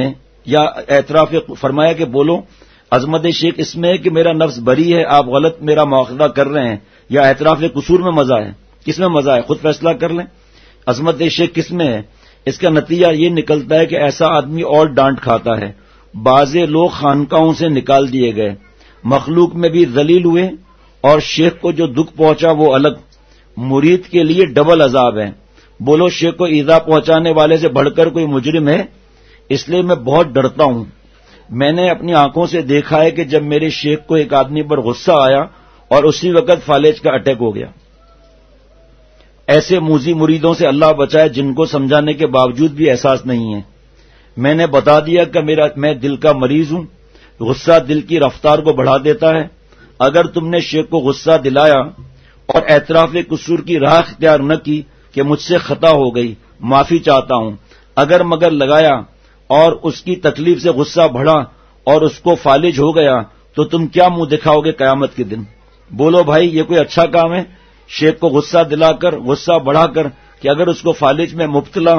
یا اعتراف فرمایا کہ بولو عظمت شیخ اس میں ہے کہ میرا نفس بری ہے، آپ غلط میرا مواخذہ کر رہے ہیں، یا اعتراف قصور میں مزہ ہے؟ کس میں مزہ ہے؟ خود فیصلہ کر لیں. عظمت شیخ کس میں ہے؟ اس کا نتیجہ یہ نکلتا ہے کہ ایسا آدمی اور ڈانٹ کھاتا ہے. بعض لوگ خانقاہوں سے نکال دیے گئے، مخلوق میں بھی ذلیل ہوئے، اور شیخ کو جو دکھ پہنچا وہ الگ. مرید کے لیے ڈبل عذاب ہے. بولو شیخ کو ایذا پہنچانے والے سے بڑھ کر کوئی مجرم ہے؟ اس لیے میں بہت ڈرتا ہوں. میں نے اپنی آنکھوں سے دیکھا ہے کہ جب میرے شیخ کو ایک آدمی پر غصہ آیا اور اسی وقت فالج کا اٹیک ہو گیا. ایسے موذی مریدوں سے اللہ بچائے جن کو سمجھانے کے باوجود بھی احساس نہیں ہے. میں نے بتا دیا کہ میرا میں دل کا مریض ہوں، غصہ دل کی رفتار کو بڑھا دیتا ہے. اگر تم نے شیخ کو غصہ دلایا اور اعتراف قصور کی راہ اختیار نہ کی کہ مجھ سے خطا ہو گئی، معافی چاہتا ہوں، اگر مگر لگایا اور اس کی تکلیف سے غصہ بڑھا اور اس کو فالج ہو گیا تو تم کیا منہ دکھاؤ گے قیامت کے دن؟ بولو بھائی یہ کوئی اچھا کام ہے؟ شیخ کو غصہ دلا کر، غصہ بڑھا کر کہ اگر اس کو فالج میں مبتلا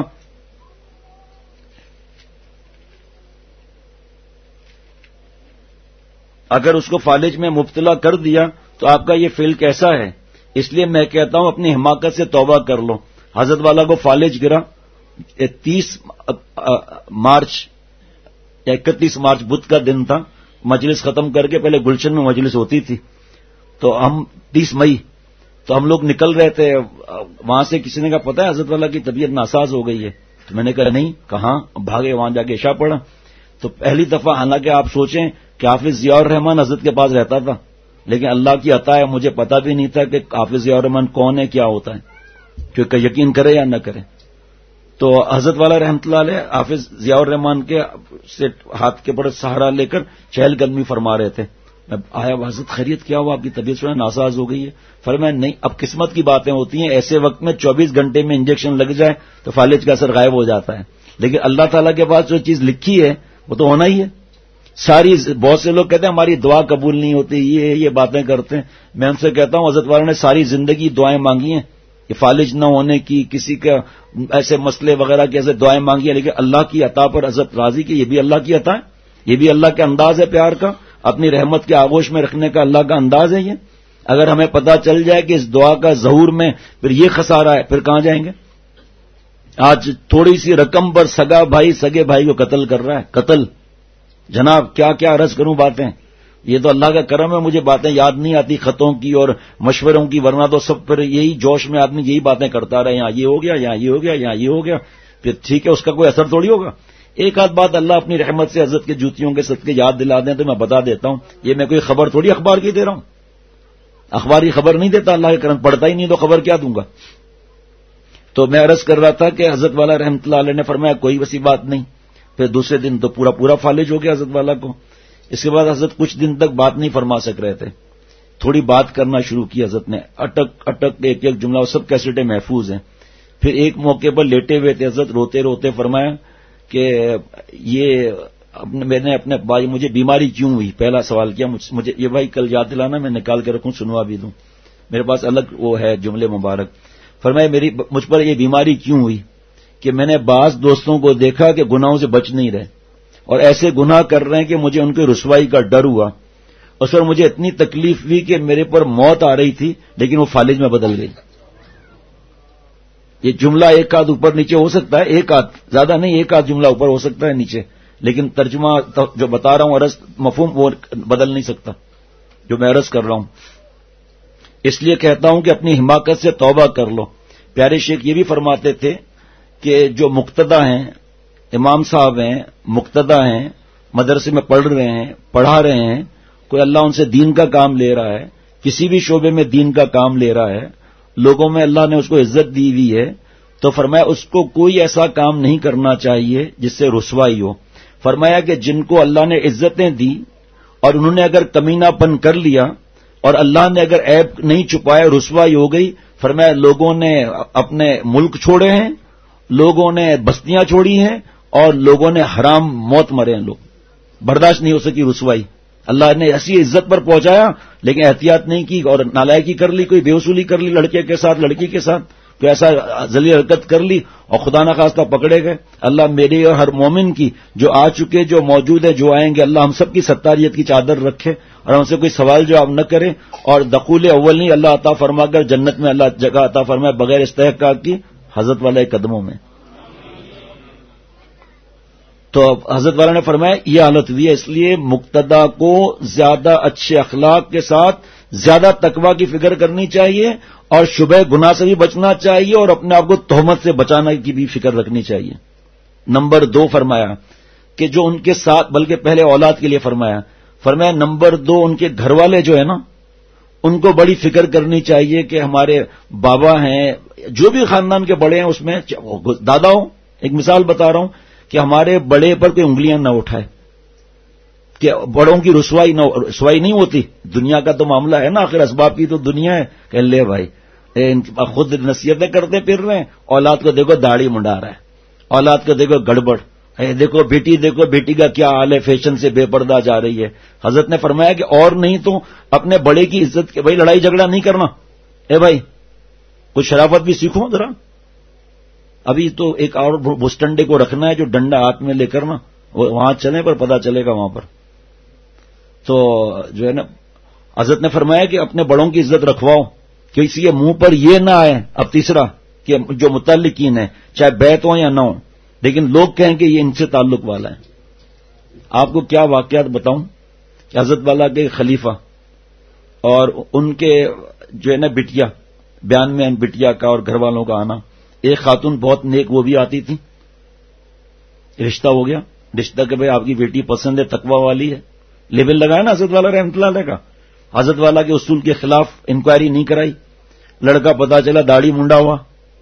اگر اس کو فالج میں مبتلا کر دیا تو آپ کا یہ فعل کیسا ہے؟ اس لیے میں کہتا ہوں اپنی حماقت سے توبہ کر لو. حضرت والا کو فالج گرا تیس مارچ یا اکتیس مارچ بدھ کا دن تھا. مجلس ختم کر کے پہلے گلشن میں مجلس ہوتی تھی، تو ہم تیس مئی تو ہم لوگ نکل رہے تھے. وہاں سے کسی نے کہا پتہ ہے حضرت والا کی طبیعت ناساز ہو گئی ہے. تو میں نے کہا نہیں، کہاں؟ بھاگے وہاں جا کے عشاء پڑھا. تو پہلی دفعہ، حالانکہ آپ سوچیں کہ حافظ ضیاء الرحمان حضرت کے پاس رہتا تھا، لیکن اللہ کی عطا ہے مجھے پتا بھی نہیں تھا کہ حافظ ضیاء الرحمان کون ہے، کیا ہوتا ہے، کیونکہ یقین کرے یا نہ کرے. تو حضرت والا رحمۃ اللہ علیہ حافظ ضیاء الرحمان کے سے ہاتھ کے بڑے سہارا لے کر چہل قدمی فرما رہے تھے. میں آیا، حضرت خیریت کیا ہوا؟ آپ کی طبیعت سنا ناساز ہو گئی ہے. فرمایا نہیں، اب قسمت کی باتیں ہوتی ہیں، ایسے وقت میں چوبیس گھنٹے میں انجیکشن لگ جائے تو فالج کا اثر غائب ہو جاتا ہے، لیکن اللہ تعالیٰ کے پاس جو چیز لکھی ہے وہ تو ہونا ہی ہے. ساری بہت سے لوگ کہتے ہیں ہماری دعا قبول نہیں ہوتی، یہ یہ باتیں کرتے ہیں. میں ان سے کہتا ہوں حضرت والا نے ساری زندگی دعائیں مانگی ہیں کہ فالج نہ ہونے کی، کسی کا ایسے مسئلے وغیرہ کی ایسے دعائیں مانگی ہیں، لیکن اللہ کی عطا پر حضرت راضی کہ یہ بھی اللہ کی عطا ہے، یہ بھی اللہ کا انداز ہے پیار کا، اپنی رحمت کے آغوش میں رکھنے کا اللہ کا انداز ہے. یہ اگر ہمیں پتہ چل جائے کہ اس دعا کا ظہور میں پھر یہ خسارہ ہے، پھر کہاں جائیں گے؟ آج تھوڑی سی رقم پر سگا بھائی سگے بھائی کو قتل کر رہا ہے. قتل جناب کیا کیا عرض کروں باتیں. یہ تو اللہ کا کرم ہے، مجھے باتیں یاد نہیں آتی خطوں کی اور مشوروں کی، ورنہ تو سب پر یہی جوش میں آدمی یہی باتیں کرتا رہا، یہاں یہ ہو گیا، یہاں یہ ہو گیا، یہاں یہ ہو گیا، پھر ٹھیک ہے اس کا کوئی اثر تھوڑی ہوگا. ایک آدھ بات اللہ اپنی رحمت سے حضرت کے جوتیوں کے صدقے یاد دلا دیں تو میں بتا دیتا ہوں. یہ میں کوئی خبر تھوڑی اخبار کی دے رہا ہوں، اخباری خبر نہیں دیتا، اللہ کے کرم پڑھتا ہی نہیں تو خبر کیا دوں گا. تو میں عرض کر رہا تھا کہ حضرت والا رحمۃ اللہ علیہ نے فرمایا کوئی ویسی بات نہیں. پھر دوسرے دن تو پورا پورا فالج ہو گیا حضرت والا کو. اس کے بعد حضرت کچھ دن تک بات نہیں فرما سک رہے تھے، تھوڑی بات کرنا شروع کی حضرت نے، اٹک اٹک ایک ایک جملہ، سب کیسٹیں محفوظ ہیں. پھر ایک موقع پر لیٹے ہوئے تھے حضرت، روتے روتے فرمایا کہ یہ میں نے اپنے بھائی مجھے بیماری کیوں ہوئی، پہلا سوال کیا مجھے. یہ بھائی کل یاد دلانا، میں نکال کے رکھوں سنوا بھی دوں، میرے پاس الگ وہ ہے جملے مبارک. فرمایا میری مجھ پر یہ بیماری کیوں ہوئی کہ میں نے بعض دوستوں کو دیکھا کہ گناہوں سے بچ نہیں رہے اور ایسے گناہ کر رہے ہیں کہ مجھے ان کی رسوائی کا ڈر ہوا. اس پر مجھے اتنی تکلیف ہوئی کہ میرے پر موت آ رہی تھی لیکن وہ فالج میں بدل گئی. یہ جملہ ایک آدھ اوپر نیچے ہو سکتا ہے، ایک آدھ زیادہ نہیں، ایک آدھ جملہ اوپر ہو سکتا ہے نیچے، لیکن ترجمہ جو بتا رہا ہوں عرض مفہوم وہ بدل نہیں سکتا جو میں عرض کر رہا ہوں. اس لیے کہتا ہوں کہ اپنی حماقت سے توبہ کر لو. پیارے شیخ یہ بھی فرماتے تھے کہ جو مقتدی ہیں، امام صاحب ہیں، مقتدی ہیں، مدرسے میں پڑھ رہے ہیں، پڑھا رہے ہیں، کوئی اللہ ان سے دین کا کام لے رہا ہے، کسی بھی شعبے میں دین کا کام لے رہا ہے، لوگوں میں اللہ نے اس کو عزت دی ہوئی ہے، تو فرمایا اس کو کوئی ایسا کام نہیں کرنا چاہیے جس سے رسوائی ہو. فرمایا کہ جن کو اللہ نے عزتیں دی اور انہوں نے اگر کمینہ پن کر لیا اور اللہ نے اگر عیب نہیں چھپایا، رسوائی ہو گئی. فرمایا لوگوں نے اپنے ملک چھوڑے ہیں، لوگوں نے بستیاں چھوڑی ہیں اور لوگوں نے حرام موت مرے ہیں. لوگ برداشت نہیں ہو سکی رسوائی. اللہ نے ایسی عزت پر پہنچایا لیکن احتیاط نہیں کی اور نالائکی کر لی، کوئی بے وصولی کر لی لڑکے کے ساتھ، لڑکی کے ساتھ. کوئی ایسا ذلیل حرکت کر لی اور خدا نخواستہ پکڑے گئے، اللہ میری اور ہر مومن کی جو آ چکے، جو موجود ہے، جو آئیں گے، اللہ ہم سب کی ستاریت کی چادر رکھے اور ہم سے کوئی سوال جواب نہ کرے، اور دخول اول نہیں اللہ عطا فرما کر جنت میں اللہ جگہ عطا فرمائے بغیر استحقاق کی حضرت والے قدموں میں۔ تو حضرت والا نے فرمایا یہ حالت ہوئی ہے، اس لیے مقتدا کو زیادہ اچھے اخلاق کے ساتھ زیادہ تقوی کی فکر کرنی چاہیے اور شبہ گناہ سے بھی بچنا چاہیے اور اپنے آپ کو تہمت سے بچانے کی بھی فکر رکھنی چاہیے۔ نمبر دو فرمایا کہ جو ان کے ساتھ، بلکہ پہلے اولاد کے لیے فرمایا فرمایا نمبر دو ان کے گھر والے جو ہے نا، ان کو بڑی فکر کرنی چاہیے کہ ہمارے بابا ہیں، جو بھی خاندان کے بڑے ہیں، اس میں دادا ہوں، ایک مثال بتا رہا ہوں کہ ہمارے بڑے پر کوئی انگلیاں نہ اٹھائے، کہ بڑوں کی رسوائی نہ رسوائی نہیں ہوتی، دنیا کا تو معاملہ ہے نا، آخر اسباب کی تو دنیا ہے، کہ لے بھائی خود نصیحتیں کرتے پھر رہے ہیں، اولاد کو دیکھو داڑھی منڈا رہا ہے، اولاد کو دیکھو گڑبڑ، دیکھو بیٹی دیکھو بیٹی کا کیا حال ہے، فیشن سے بے پردہ جا رہی ہے۔ حضرت نے فرمایا کہ اور نہیں تو اپنے بڑے کی عزت کے، بھائی لڑائی جھگڑا نہیں کرنا، اے بھائی کچھ شرافت بھی سیکھو ذرا۔ ابھی تو ایک اور بسٹنڈے کو رکھنا ہے جو ڈنڈا ہاتھ میں لے کر نا وہاں چلیں پر پتہ چلے گا وہاں پر، تو جو ہے نا حضرت نے فرمایا کہ اپنے بڑوں کی عزت رکھواؤ، کہ کسی کے منہ پر یہ نہ آئے۔ اب تیسرا کہ جو متعلقین ہیں چاہے بیت ہوں یا نہ ہوں، لیکن لوگ کہیں کہ یہ ان سے تعلق والا ہے۔ آپ کو کیا واقعات بتاؤں کہ حضرت والا کے خلیفہ اور ان کے جو ہے نا بٹیا، بیان میں بٹیا کا اور گھر والوں کا آنا، ایک خاتون بہت نیک وہ بھی آتی تھی، رشتہ ہو گیا، رشتہ کہ بھائی آپ کی بیٹی پسند ہے، تقوی والی ہے، لیبل لگایا نا حضرت والا رحمۃ اللہ علیہ کا، حضرت والا کے اصول کے خلاف انکوائری نہیں کرائی، لڑکا پتا چلا داڑھی منڈا ہوا۔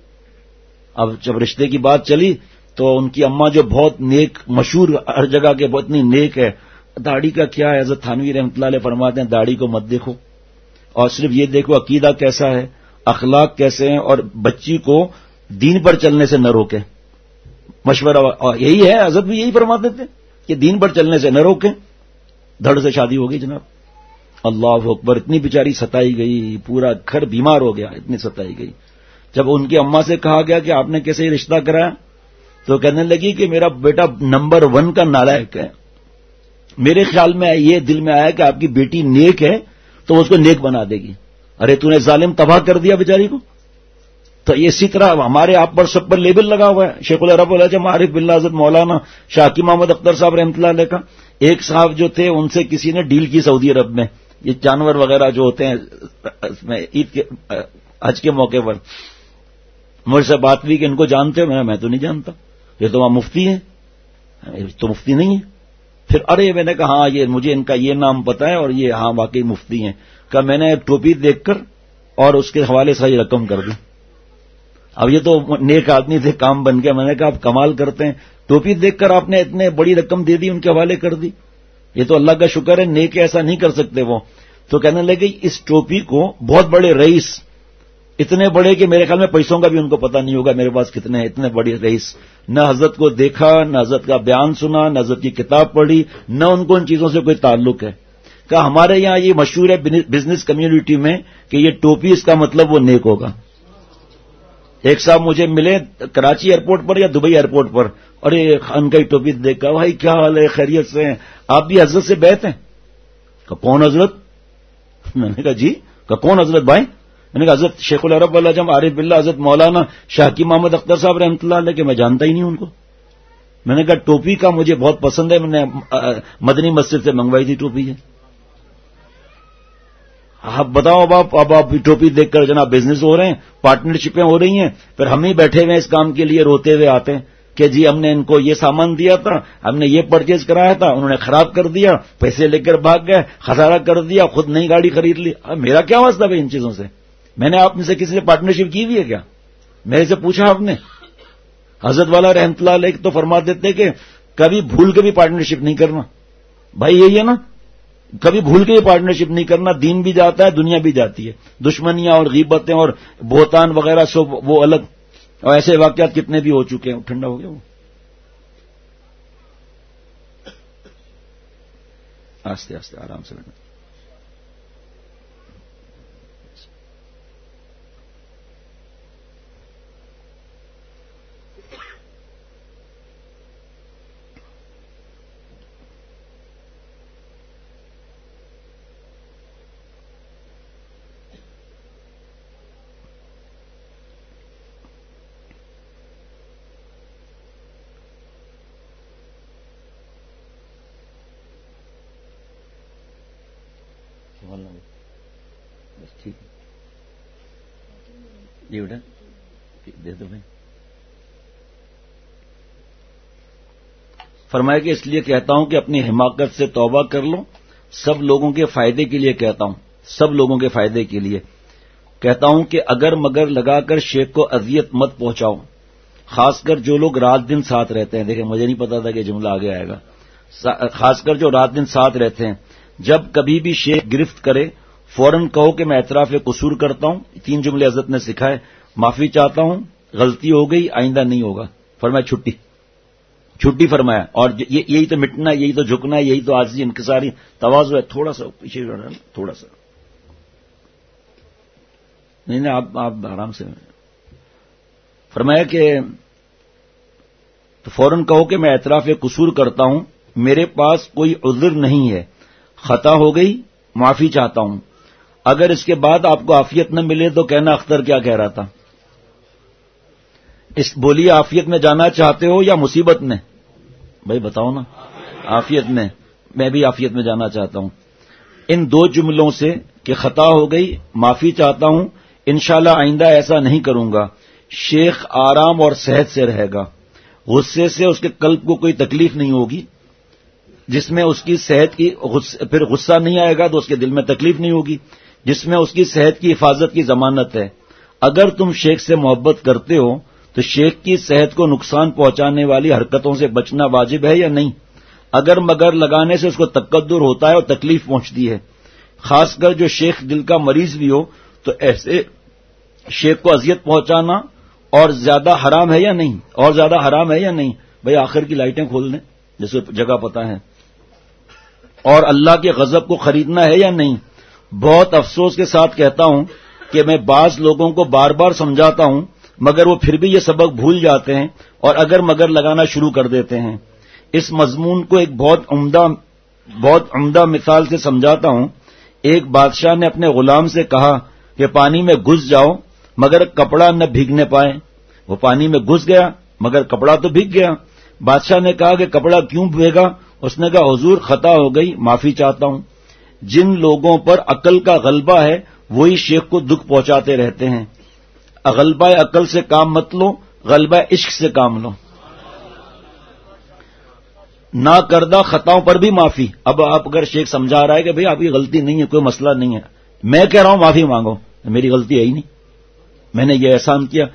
اب جب رشتے کی بات چلی تو ان کی اماں جو بہت نیک، مشہور ہر جگہ کے بہت نیک ہے، داڑھی کا کیا ہے، حضرت تھانوی رحمۃ اللہ علیہ فرماتے ہیں داڑھی کو مت دیکھو، اور صرف یہ دیکھو عقیدہ کیسا ہے، اخلاق کیسے ہیں، اور بچی کو دین پر چلنے سے نہ روکے۔ مشورہ یہی ہے، حضرت بھی یہی فرماتے تھے کہ دین پر چلنے سے نہ روکیں۔ دھڑ سے شادی ہو گئی جناب، اللہ اکبر، اتنی بیچاری ستائی گئی، پورا گھر بیمار ہو گیا، اتنی ستائی گئی۔ جب ان کی اماں سے کہا گیا کہ آپ نے کیسے رشتہ کرایا، تو کہنے لگی کہ میرا بیٹا نمبر ون کا نالائق ہے، میرے خیال میں یہ دل میں آیا کہ آپ کی بیٹی نیک ہے تو اس کو نیک بنا دے گی۔ ارے تو نے ظالم تباہ کر دیا بیچاری کو۔ تو یہ اسی طرح ہمارے آپ پر سب پر لیبل لگا ہوا ہے۔ شیخ العرب العجم عارف باللہ حضرت مولانا شاکی محمد اختر صاحب رحمۃ اللہ علیہ کا ایک صاحب جو تھے، ان سے کسی نے ڈیل کی سعودی عرب میں، یہ جانور وغیرہ جو ہوتے ہیں اس میں عید کے حج کے موقع پر، مجھ سے بات ہوئی کہ ان کو جانتے ہو؟ میں میں تو نہیں جانتا، یہ تو وہاں مفتی ہیں، تو مفتی نہیں ہے۔ پھر ارے میں نے کہا ہاں یہ مجھے ان کا یہ نام پتا ہے اور یہ ہاں واقعی مفتی ہیں۔ کہ میں نے ٹوپی دیکھ کر اور اس کے حوالے سے رقم کر دی۔ اب یہ تو نیک آدمی تھے، کام بن گیا۔ میں نے کہا آپ کمال کرتے ہیں، ٹوپی دیکھ کر آپ نے اتنے بڑی رقم دے دی، ان کے حوالے کر دی، یہ تو اللہ کا شکر ہے، نیک ایسا نہیں کر سکتے وہ۔ تو کہنے لگے اس ٹوپی کو بہت بڑے رئیس، اتنے بڑے کہ میرے خیال میں پیسوں کا بھی ان کو پتہ نہیں ہوگا میرے پاس کتنے ہیں، اتنے بڑے رئیس، نہ حضرت کو دیکھا، نہ حضرت کا بیان سنا، نہ حضرت کی کتاب پڑھی، نہ ان کو ان چیزوں سے کوئی تعلق ہے۔ کہا ہمارے یہاں یہ مشہور ہے بزنس کمیونٹی میں کہ یہ ٹوپی اس کا مطلب وہ نیک ہوگا۔ ایک صاحب مجھے ملے کراچی ایئرپورٹ پر یا دبئی ایئرپورٹ پر، اور یہ خان کا ٹوپی دیکھا، بھائی کیا حال ہے، خیریت سے ہیں آپ بھی حضرت سے بیعت ہیں؟ کہ کون حضرت؟ میں نے کہا جی، کہ کون حضرت بھائی؟ میں نے کہا حضرت شیخ العرب العجم عارف باللہ حضرت مولانا شاکی محمد اختر صاحب رحمۃ اللہ علیہ، کہ میں جانتا ہی نہیں ان کو۔ میں نے کہا ٹوپی کا مجھے بہت پسند ہے، میں نے مدنی مسجد سے منگوائی تھی ٹوپی ہے۔ آپ بتاؤ اب آپ اب آپ ٹوپی دیکھ کر جناب بزنس ہو رہے ہیں، پارٹنرشپیں ہو رہی ہیں، پھر ہم ہی بیٹھے ہوئے اس کام کے لیے روتے ہوئے آتے ہیں کہ جی ہم نے ان کو یہ سامان دیا تھا، ہم نے یہ پرچیز کرایا تھا، انہوں نے خراب کر دیا، پیسے لے کر بھاگ گئے، خسارہ کر دیا، خود نئی گاڑی خرید لی۔ اب میرا کیا واسطہ ہے ان چیزوں سے؟ میں نے آپ میں سے کسی سے پارٹنرشپ کی ہوئی ہے کیا؟ میرے سے پوچھا آپ نے؟ حضرت والا رحمۃ اللہ علیہ تو فرما دیتے کہ کبھی بھول کے بھی پارٹنرشپ نہیں کرنا۔ بھائی یہی ہے نا، کبھی بھول کے بھی پارٹنرشپ نہیں کرنا، دین بھی جاتا ہے، دنیا بھی جاتی ہے، دشمنیاں اور غیبتیں اور بہتان وغیرہ سب وہ الگ، اور ایسے واقعات کتنے بھی ہو چکے ہیں۔ ٹھنڈا ہو گیا وہ، آستے آستے آرام سے لینا۔ ٹھیک یہ بیٹا دے دو بھائی. فرمایا کہ اس لیے کہتا ہوں کہ اپنی حماقت سے توبہ کر لو، سب لوگوں کے فائدے کے لیے کہتا ہوں، سب لوگوں کے فائدے کے لیے کہتا ہوں کہ اگر مگر لگا کر شیخ کو اذیت مت پہنچاؤ، خاص کر جو لوگ رات دن ساتھ رہتے ہیں. دیکھیں مجھے نہیں پتا تھا کہ جملہ آگے آئے گا. خاص کر جو رات دن ساتھ رہتے ہیں، جب کبھی بھی شیخ گرفت کرے فوراً کہو کہ میں اعتراف قصور کرتا ہوں. تین جملے حضرت نے سکھائے، معافی چاہتا ہوں، غلطی ہو گئی، آئندہ نہیں ہوگا. فرمایا چھٹی چھٹی فرمایا. اور یہی تو مٹنا، یہی تو جھکنا، یہی تو عاجزی انکساری تواضع ہے. تھوڑا سا پیچھے تھوڑا سا نہیں نہیں آپ آپ آرام سے. فرمایا کہ تو فوراً کہو کہ میں اعتراف قصور کرتا ہوں، میرے پاس کوئی عذر نہیں ہے، خطا ہو گئی، معافی چاہتا ہوں. اگر اس کے بعد آپ کو عافیت نہ ملے تو کہنا اختر کیا کہہ رہا تھا. اس بولیے عافیت میں جانا چاہتے ہو یا مصیبت میں؟ بھائی بتاؤ نا. عافیت میں. میں بھی عافیت میں جانا چاہتا ہوں. ان دو جملوں سے کہ خطا ہو گئی، معافی چاہتا ہوں، انشاءاللہ آئندہ ایسا نہیں کروں گا، شیخ آرام اور صحت سے رہے گا. غصے سے اس کے قلب کو کوئی تکلیف نہیں ہوگی، جس میں اس کی صحت کی پھر غصہ نہیں آئے گا تو اس کے دل میں تکلیف نہیں ہوگی، جس میں اس کی صحت کی حفاظت کی ضمانت ہے. اگر تم شیخ سے محبت کرتے ہو تو شیخ کی صحت کو نقصان پہنچانے والی حرکتوں سے بچنا واجب ہے یا نہیں؟ اگر مگر لگانے سے اس کو تقدر ہوتا ہے اور تکلیف پہنچتی ہے، خاص کر جو شیخ دل کا مریض بھی ہو، تو ایسے شیخ کو اذیت پہنچانا اور زیادہ حرام ہے یا نہیں؟ اور زیادہ حرام ہے یا نہیں؟ بھئی آخر کی لائٹیں کھول دیں جیسے جگہ پتہ ہے. اور اللہ کے غضب کو خریدنا ہے یا نہیں؟ بہت افسوس کے ساتھ کہتا ہوں کہ میں بعض لوگوں کو بار بار سمجھاتا ہوں مگر وہ پھر بھی یہ سبق بھول جاتے ہیں اور اگر مگر لگانا شروع کر دیتے ہیں. اس مضمون کو ایک بہت عمدہ بہت عمدہ مثال سے سمجھاتا ہوں. ایک بادشاہ نے اپنے غلام سے کہا کہ پانی میں گھس جاؤ مگر کپڑا نہ بھیگنے پائے. وہ پانی میں گھس گیا مگر کپڑا تو بھیگ گیا. بادشاہ نے کہا کہ کپڑا کیوں بھیگا؟ اس نے کہا حضور خطا ہو گئی، معافی چاہتا ہوں. جن لوگوں پر عقل کا غلبہ ہے وہی شیخ کو دکھ پہنچاتے رہتے ہیں. غلبہ عقل سے کام مت لو، غلبہ عشق سے کام لو. نہ کردہ خطاؤں پر بھی معافی. اب آپ اگر شیخ سمجھا رہا ہے کہ بھئی آپ کی غلطی نہیں ہے، کوئی مسئلہ نہیں ہے، میں کہہ رہا ہوں معافی مانگو، میری غلطی ہے ہی نہیں، میں نے یہ احسان کیا.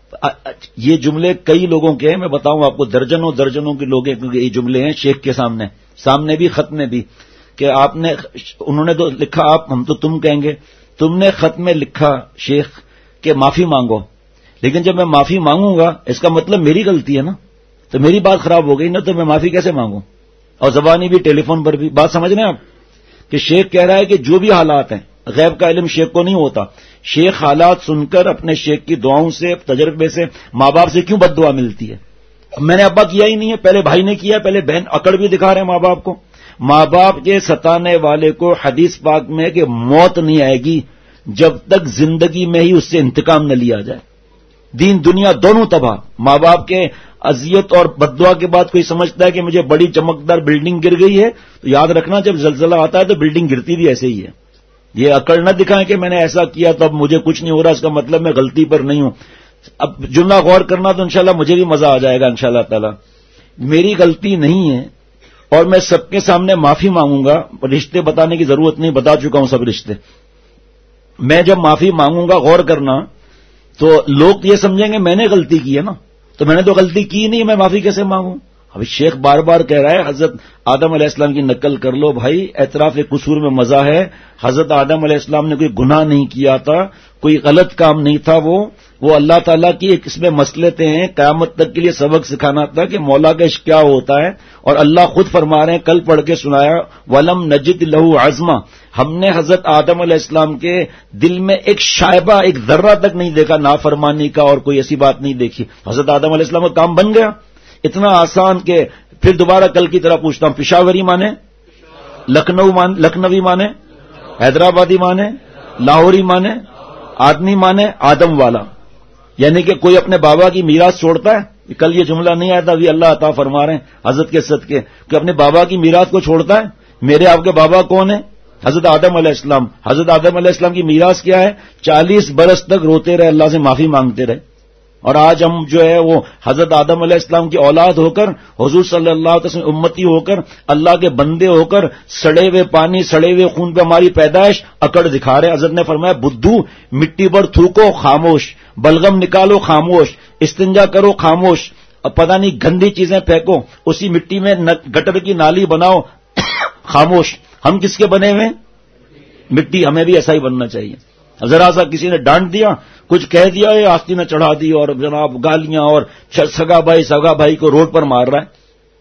یہ جملے کئی لوگوں کے ہیں، میں بتاؤں آپ کو، درجنوں درجنوں کے لوگ ہیں، کیونکہ یہ جملے ہیں شیخ کے سامنے سامنے بھی خط میں بھی کہ آپ نے انہوں نے تو لکھا، آپ ہم تو تم کہیں گے، تم نے خط میں لکھا شیخ کہ معافی مانگو، لیکن جب میں معافی مانگوں گا اس کا مطلب میری غلطی ہے نا، تو میری بات خراب ہو گئی نا، تو میں معافی کیسے مانگوں؟ اور زبانی بھی، ٹیلی فون پر بھی. بات سمجھ رہے ہیں آپ کہ شیخ کہہ رہا ہے کہ جو بھی حالات ہیں، غیب کا علم شیخ کو نہیں ہوتا. شیخ حالات سن کر اپنے شیخ کی دعاؤں سے، تجربے سے، ماں باپ سے کیوں بد دعا ملتی ہے؟ میں نے ابا کیا ہی نہیں ہے، پہلے بھائی نے کیا، پہلے بہن. اکڑ بھی دکھا رہے ہیں ماں باپ کو. ماں باپ کے ستانے والے کو حدیث پاک میں کہ موت نہیں آئے گی جب تک زندگی میں ہی اس سے انتقام نہ لیا جائے. دین دنیا دونوں تباہ. ماں باپ کے اذیت اور بددعا کے بعد کوئی سمجھتا ہے کہ مجھے بڑی چمکدار بلڈنگ گر گئی ہے، تو یاد رکھنا جب زلزلہ آتا ہے تو بلڈنگ گرتی بھی ایسے ہی ہے. یہ اکڑ نہ دکھائیں کہ میں نے ایسا کیا تو اب مجھے کچھ نہیں ہو رہا، اس کا مطلب میں غلطی پر نہیں ہوں. اب جملہ غور کرنا تو انشاءاللہ مجھے بھی مزہ آ جائے گا انشاءاللہ تعالی. میری غلطی نہیں ہے اور میں سب کے سامنے معافی مانگوں گا. رشتے بتانے کی ضرورت نہیں، بتا چکا ہوں سب رشتے. میں جب معافی مانگوں گا، غور کرنا، تو لوگ یہ سمجھیں گے میں نے غلطی کی ہے نا، تو میں نے تو غلطی کی نہیں، میں معافی کیسے مانگوں؟ ابھی شیخ بار بار کہہ رہا ہے حضرت آدم علیہ السلام کی نقل کر لو بھائی، اعتراف قصور میں مزہ ہے. حضرت آدم علیہ السلام نے کوئی گناہ نہیں کیا تھا، کوئی غلط کام نہیں تھا. وہ وہ اللہ تعالیٰ کی ایک اس میں مصلحتیں ہیں، قیامت تک کے لیے سبق سکھانا تھا کہ مولا کا عشق کیا ہوتا ہے. اور اللہ خود فرما رہے ہیں، کل پڑھ کے سنایا، وَلَمْ نَجِدْ لَهُ عَزْمًا، ہم نے حضرت آدم علیہ السلام کے دل میں ایک شائبہ، ایک ذرہ تک نہیں دیکھا نافرمانی کا، اور کوئی ایسی بات نہیں دیکھی. حضرت آدم علیہ السلام کا کام بن گیا اتنا آسان کہ پھر دوبارہ کل کی طرح پوچھتا ہوں، پشاوری مانے، لکھنؤ مان لکھنوی مانے، حیدرآبادی مانے، لاہوری مانے، آدمی مانے، آدم والا. یعنی کہ کوئی اپنے بابا کی میراث چھوڑتا ہے؟ کل یہ جملہ نہیں آیا تھا، ابھی اللہ عطا فرما رہے ہیں حضرت کے صدقے کہ اپنے بابا کی میراث کو چھوڑتا ہے. میرے آپ کے بابا کون ہیں؟ حضرت آدم علیہ السلام حضرت آدم علیہ السلام کی میراث کیا ہے؟ چالیس برس تک روتے رہے، اللہ سے معافی مانگتے رہے. اور آج ہم جو ہے وہ حضرت آدم علیہ السلام کی اولاد ہو کر، حضور صلی اللہ علیہ وسلم امتی ہو کر، اللہ کے بندے ہو کر، سڑے ہوئے پانی سڑے ہوئے خون پہ ہماری پیدائش اکڑ دکھا رہے. حضرت نے فرمایا بدھو مٹی پر تھوکو خاموش، بلغم نکالو خاموش، استنجا کرو خاموش، پتہ نہیں گندی چیزیں پھینکو، اسی مٹی میں گٹر کی نالی بناؤ خاموش. ہم کس کے بنے ہوئے؟ مٹی. ہمیں بھی ایسا ہی بننا چاہیے. ذرا سا کسی نے ڈانٹ دیا، کچھ کہہ دیا، یہ آستی میں چڑھا دی اور جناب گالیاں، اور سگا بھائی سگا بھائی کو روڈ پر مار رہا ہے،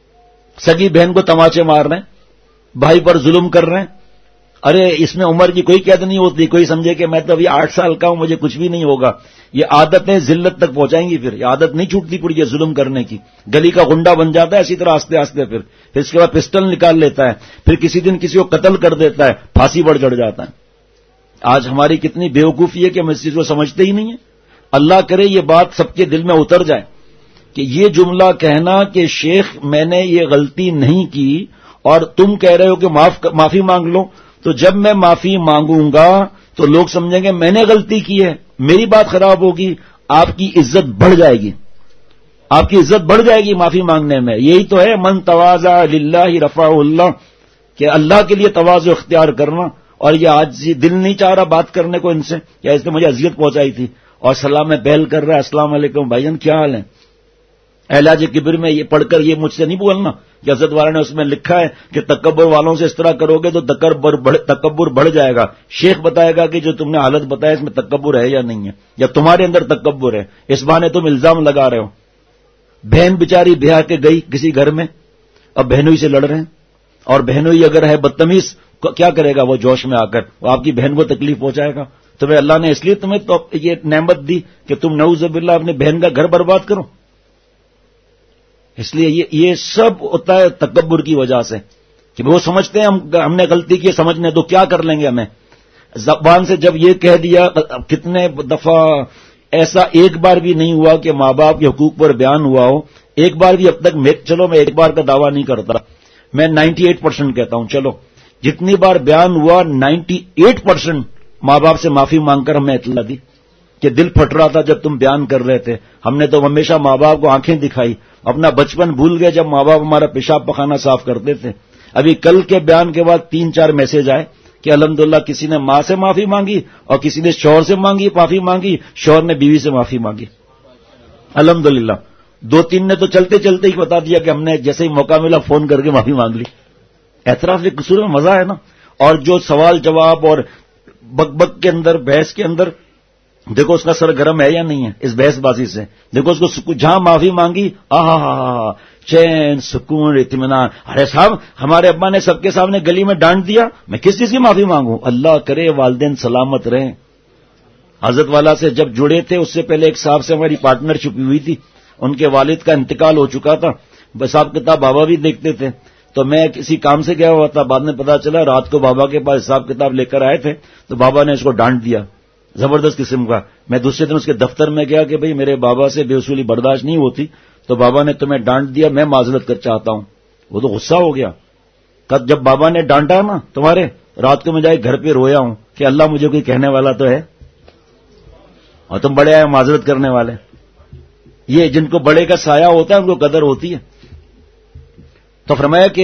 سگی بہن کو تماچے مار رہے ہیں، بھائی پر ظلم کر رہے ہیں. ارے اس میں عمر کی کوئی قید نہیں ہوتی. کوئی سمجھے کہ میں تو ابھی آٹھ سال کا ہوں، مجھے کچھ بھی نہیں ہوگا. یہ عادتیں ذلت تک پہنچائیں گی. پھر یہ عادت نہیں چھوٹتی پڑی ہے ظلم کرنے کی. گلی کا گنڈا بن جاتا ہے اسی طرح آستے آستے. پھر پھر اس کے بعد پسٹل نکال لیتا ہے، پھر کسی دن کسی کو قتل کر دیتا ہے، پھانسی پر چڑھ جاتا ہے. آج ہماری کتنی بیوقوفی ہے کہ ہم اس چیز کو سمجھتے ہی نہیں ہیں. اللہ کرے یہ بات سب کے دل میں اتر جائے کہ یہ جملہ کہنا کہ شیخ میں نے یہ غلطی نہیں کی اور تم کہہ رہے ہو کہ معاف معافی مانگ لو، تو جب میں معافی مانگوں گا تو لوگ سمجھیں گے میں نے غلطی کی ہے، میری بات خراب ہوگی، آپ کی عزت بڑھ جائے گی. آپ کی عزت بڑھ جائے گی معافی مانگنے میں. یہی تو ہے من تواضع للہ رفعہ اللہ، کہ اللہ کے لیے تواضع اختیار کرنا. اور یہ آج دل نہیں چاہ رہا بات کرنے کو ان سے، یا اس نے مجھے اذیت پہنچائی تھی اور سلام میں پہل کر رہا ہے، السلام علیکم بھائی جان کیا حال ہے. علاج کبر میں یہ پڑھ کر یہ مجھ سے نہیں بولنا کہ حضرت والا نے اس میں لکھا ہے کہ تکبر والوں سے اس طرح کرو گے تو تکبر بڑھ تکبر بڑھ جائے گا. شیخ بتائے گا کہ جو تم نے حالت بتایا اس میں تکبر ہے یا نہیں ہے، یا تمہارے اندر تکبر ہے، اس بہانے تم الزام لگا رہے ہو. بہن بیچاری بیاہ کے گئی کسی گھر میں، اب بہنوئی سے لڑ رہے ہیں، اور بہنوئی اگر ہے بدتمیز کیا کرے گا وہ جوش میں آ کر؟ وہ آپ کی بہن کو تکلیف پہنچائے گا. تمہیں اللہ نے اس لیے تمہیں تو یہ نعمت دی کہ تم نعوذ باللہ اپنی بہن کا گھر برباد کرو. اس لیے یہ یہ سب ہوتا ہے تکبر کی وجہ سے کہ وہ سمجھتے ہیں ہم ہم نے غلطی کی، سمجھنے تو کیا کر لیں گے ہمیں. زبان سے جب یہ کہہ دیا، کتنے دفعہ ایسا ایک بار بھی نہیں ہوا کہ ماں باپ کے حقوق پر بیان ہوا ہو. ایک بار بھی اب تک میں چلو میں ایک بار کا دعویٰ نہیں کرتا، میں نائنٹی ایٹ پرسینٹ کہتا ہوں. چلو جتنی بار بیان ہوا نائنٹی ایٹ پرسینٹ ماں باپ سے معافی مانگ کر ہمیں اطلاع دی کہ دل پھٹ رہا تھا جب تم بیان کر رہے تھے. ہم نے تو ہمیشہ ماں باپ کو آنکھیں دکھائی، اپنا بچپن بھول گئے جب ماں باپ ہمارا پیشاب پخانہ صاف کرتے تھے. ابھی کل کے بیان کے بعد تین چار میسج آئے کہ الحمدللہ کسی نے ماں سے معافی مانگی اور کسی نے شوہر سے مانگی معافی مانگی، شوہر نے بیوی سے معافی مانگی. الحمدللہ دو تین نے تو چلتے چلتے ہی بتا دیا کہ ہم نے جیسے ہی موقع ملا فون کر کے معافی مانگ لی. اعتراف کے قصور میں مزہ ہے نا. اور جو سوال جواب اور بک بک کے اندر، بحث کے اندر، دیکھو اس کا سر گرم ہے یا نہیں ہے اس بحث بازی سے. دیکھو اس کو جہاں معافی مانگی آہا ہا ہا چین سکون اطمینان. ارے صاحب ہمارے ابا نے سب کے سامنے گلی میں ڈانٹ دیا، میں کس چیز کی معافی مانگوں؟ اللہ کرے والدین سلامت رہیں. حضرت والا سے جب جڑے تھے اس سے پہلے ایک صاحب سے ہماری پارٹنر چھپی ہوئی تھی، ان کے والد کا انتقال ہو چکا تھا. حساب کتاب بابا بھی دیکھتے تھے، تو میں کسی کام سے گیا ہوا تھا، بعد میں پتا چلا رات کو بابا کے پاس حساب کتاب لے کر آئے تھے تو بابا نے اس کو ڈانٹ دیا زبردست قسم کا. میں دوسرے دن اس کے دفتر میں گیا کہ بھئی میرے بابا سے بے اصولی برداشت نہیں ہوتی، تو بابا نے تمہیں ڈانٹ دیا، میں معذرت کر چاہتا ہوں. وہ تو غصہ ہو گیا. کب جب بابا نے ڈانٹا نا تمہارے، رات کو میں جائے گھر پہ رویا ہوں کہ اللہ مجھے کوئی کہنے والا تو ہے، اور تم بڑے آئے معذرت کرنے والے. یہ جن کو بڑے کا سایہ ہوتا ہے ان کو قدر ہوتی ہے. تو فرمایا کہ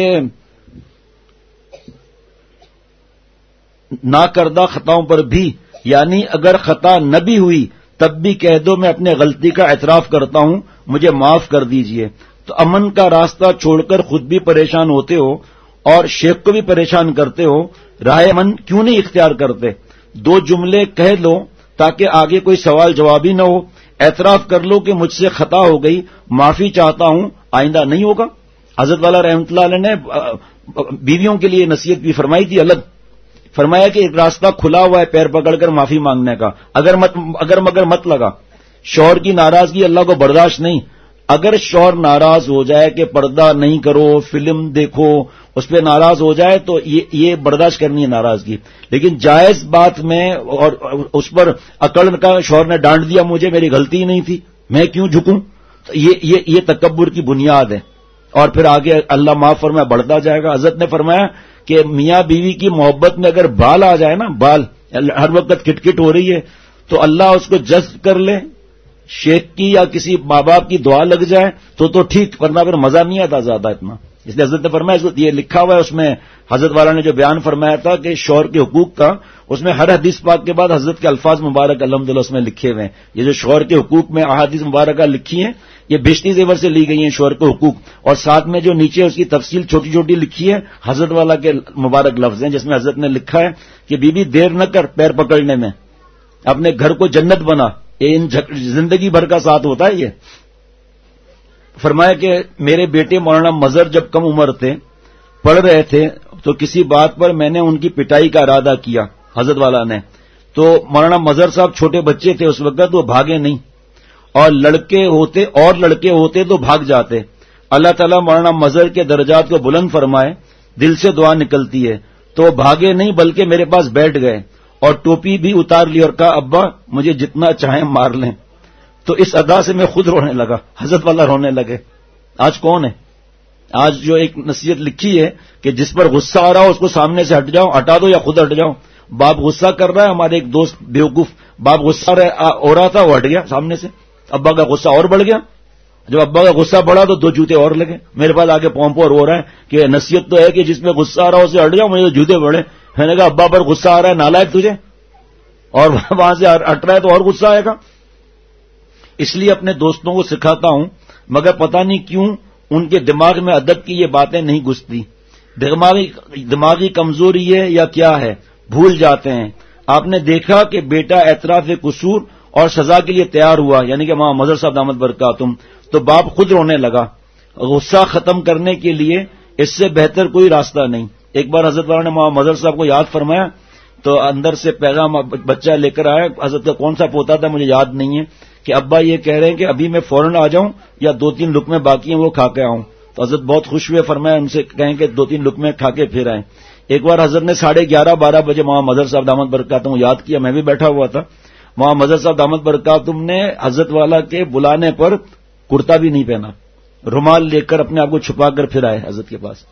نہ کردہ خطاؤں پر بھی، یعنی اگر خطا نہ بھی ہوئی تب بھی کہہ دو میں اپنے غلطی کا اعتراف کرتا ہوں، مجھے معاف کر دیجئے. تو امن کا راستہ چھوڑ کر خود بھی پریشان ہوتے ہو اور شیخ کو بھی پریشان کرتے ہو، راہ امن کیوں نہیں اختیار کرتے؟ دو جملے کہہ لو تاکہ آگے کوئی سوال جواب ہی نہ ہو. اعتراف کر لو کہ مجھ سے خطا ہو گئی، معافی چاہتا ہوں، آئندہ نہیں ہوگا. حضرت والا رحمۃ اللہ علیہ نے بیویوں کے لیے نصیحت بھی فرمائی تھی الگ. فرمایا کہ ایک راستہ کھلا ہوا ہے پیر پکڑ کر معافی مانگنے کا، اگر مت اگر مگر مت لگا. شوہر کی ناراضگی اللہ کو برداشت نہیں. اگر شوہر ناراض ہو جائے کہ پردہ نہیں کرو، فلم دیکھو، اس پہ ناراض ہو جائے تو یہ یہ برداشت کرنی ہے ناراضگی. لیکن جائز بات میں اور اس پر اکڑ کا شوہر نے ڈانٹ دیا، مجھے میری غلطی ہی نہیں تھی، میں کیوں جھکوں؟ تو یہ یہ یہ تکبر کی بنیاد ہے. اور پھر آگے اللہ معاف فرمایا بڑھتا جائے گا. حضرت نے فرمایا کہ میاں بیوی کی محبت میں اگر بال آ جائے نا، بال ہر وقت کٹ کٹ ہو رہی ہے تو اللہ اس کو جذب کر لے، شیخ کی یا کسی ماں باپ کی دعا لگ جائے تو تو ٹھیک، ورنہ پھر مزہ نہیں آتا زیادہ اتنا. اس لیے حضرت نے فرمایا، یہ لکھا ہوا ہے اس میں، حضرت والا نے جو بیان فرمایا تھا کہ شوہر کے حقوق کا، اس میں ہر حدیث پاک کے بعد حضرت کے الفاظ مبارک الحمدللہ اس میں لکھے ہوئے ہیں. یہ جو شوہر کے حقوق میں احادیث مبارکہ لکھی ہیں یہ بیشتی زیور سے لی گئی ہیں شوہر کے حقوق، اور ساتھ میں جو نیچے اس کی تفصیل چھوٹی چھوٹی لکھی ہے حضرت والا کے مبارک لفظ ہیں، جس میں حضرت نے لکھا ہے کہ بی بی دیر نہ کر پیر پکڑنے میں، اپنے گھر کو جنت بنا، ان زندگی بھر کا ساتھ ہوتا ہے یہ. فرمایا کہ میرے بیٹے مولانا مظہر جب کم عمر تھے، پڑھ رہے تھے، تو کسی بات پر میں نے ان کی پٹائی کا ارادہ کیا حضرت والا نے. تو مولانا مظہر صاحب چھوٹے بچے تھے اس وقت، وہ بھاگے نہیں، اور لڑکے ہوتے اور لڑکے ہوتے تو بھاگ جاتے. اللہ تعالیٰ مولانا مظہر کے درجات کو بلند فرمائے، دل سے دعا نکلتی ہے. تو بھاگے نہیں بلکہ میرے پاس بیٹھ گئے اور ٹوپی بھی اتار لی اور کہا ابا مجھے جتنا چاہیں مار لیں. تو اس ادا سے میں خود رونے لگا، حضرت والا رونے لگے. آج کون ہے؟ آج جو ایک نصیحت لکھی ہے کہ جس پر غصہ آ رہا ہو اس کو سامنے سے ہٹ جاؤ، ہٹا دو یا خود ہٹ جاؤ. باپ غصہ کر رہا ہے، ہمارے ایک دوست بیوقوف باپ غصہ ہو رہا تھا، وہ ہٹ گیا سامنے سے، ابا کا غصہ اور بڑھ گیا. جب ابا کا غصہ بڑھا تو دو جوتے اور لگے. میرے پاس آگے پومپو اور رو رہا ہے کہ نصیحت تو ہے کہ جس میں غصہ آ رہا ہو اسے ہٹ جاؤ، مجھے جوتے بڑھے. میں نے کہا ابا پر غصہ آ رہا ہے نالائق تجھے، اور وہاں سے ہٹ رہا ہے تو اور غصہ آئے گا. اس لیے اپنے دوستوں کو سکھاتا ہوں، مگر پتہ نہیں کیوں ان کے دماغ میں ادب کی یہ باتیں نہیں گھستی. دماغی دماغی کمزوری ہے یا کیا ہے، بھول جاتے ہیں. آپ نے دیکھا کہ بیٹا اعتراف قصور اور سزا کے لیے تیار ہوا، یعنی کہ ماں مظہر صاحب دامت برکاتہم، تو باپ خود رونے لگا. غصہ ختم کرنے کے لیے اس سے بہتر کوئی راستہ نہیں. ایک بار حضرت والا نے ماں مظہر صاحب کو یاد فرمایا تو اندر سے پیغام بچہ لے کر آیا. حضرت کا کون سا پوتا تھا مجھے یاد نہیں ہے، کہ ابا یہ کہہ رہے ہیں کہ ابھی میں فوراً آ جاؤں یا دو تین لقمے باقی ہیں وہ کھا کے آؤں. تو حضرت بہت خوش ہوئے، فرمایا ان سے کہیں کہ دو تین لقمے کھا کے پھر آئیں. ایک بار حضرت نے ساڑھے گیارہ بارہ بجے ماں مظہر صاحب دامت برکاتہم یاد کیا، میں بھی بیٹھا ہوا تھا. ماں مظہر صاحب دامت برکاتہم نے حضرت والا کے بلانے پر کرتا بھی نہیں پہنا، رومال لے کر اپنے آپ کو چھپا کر پھر آئے حضرت کے پاس.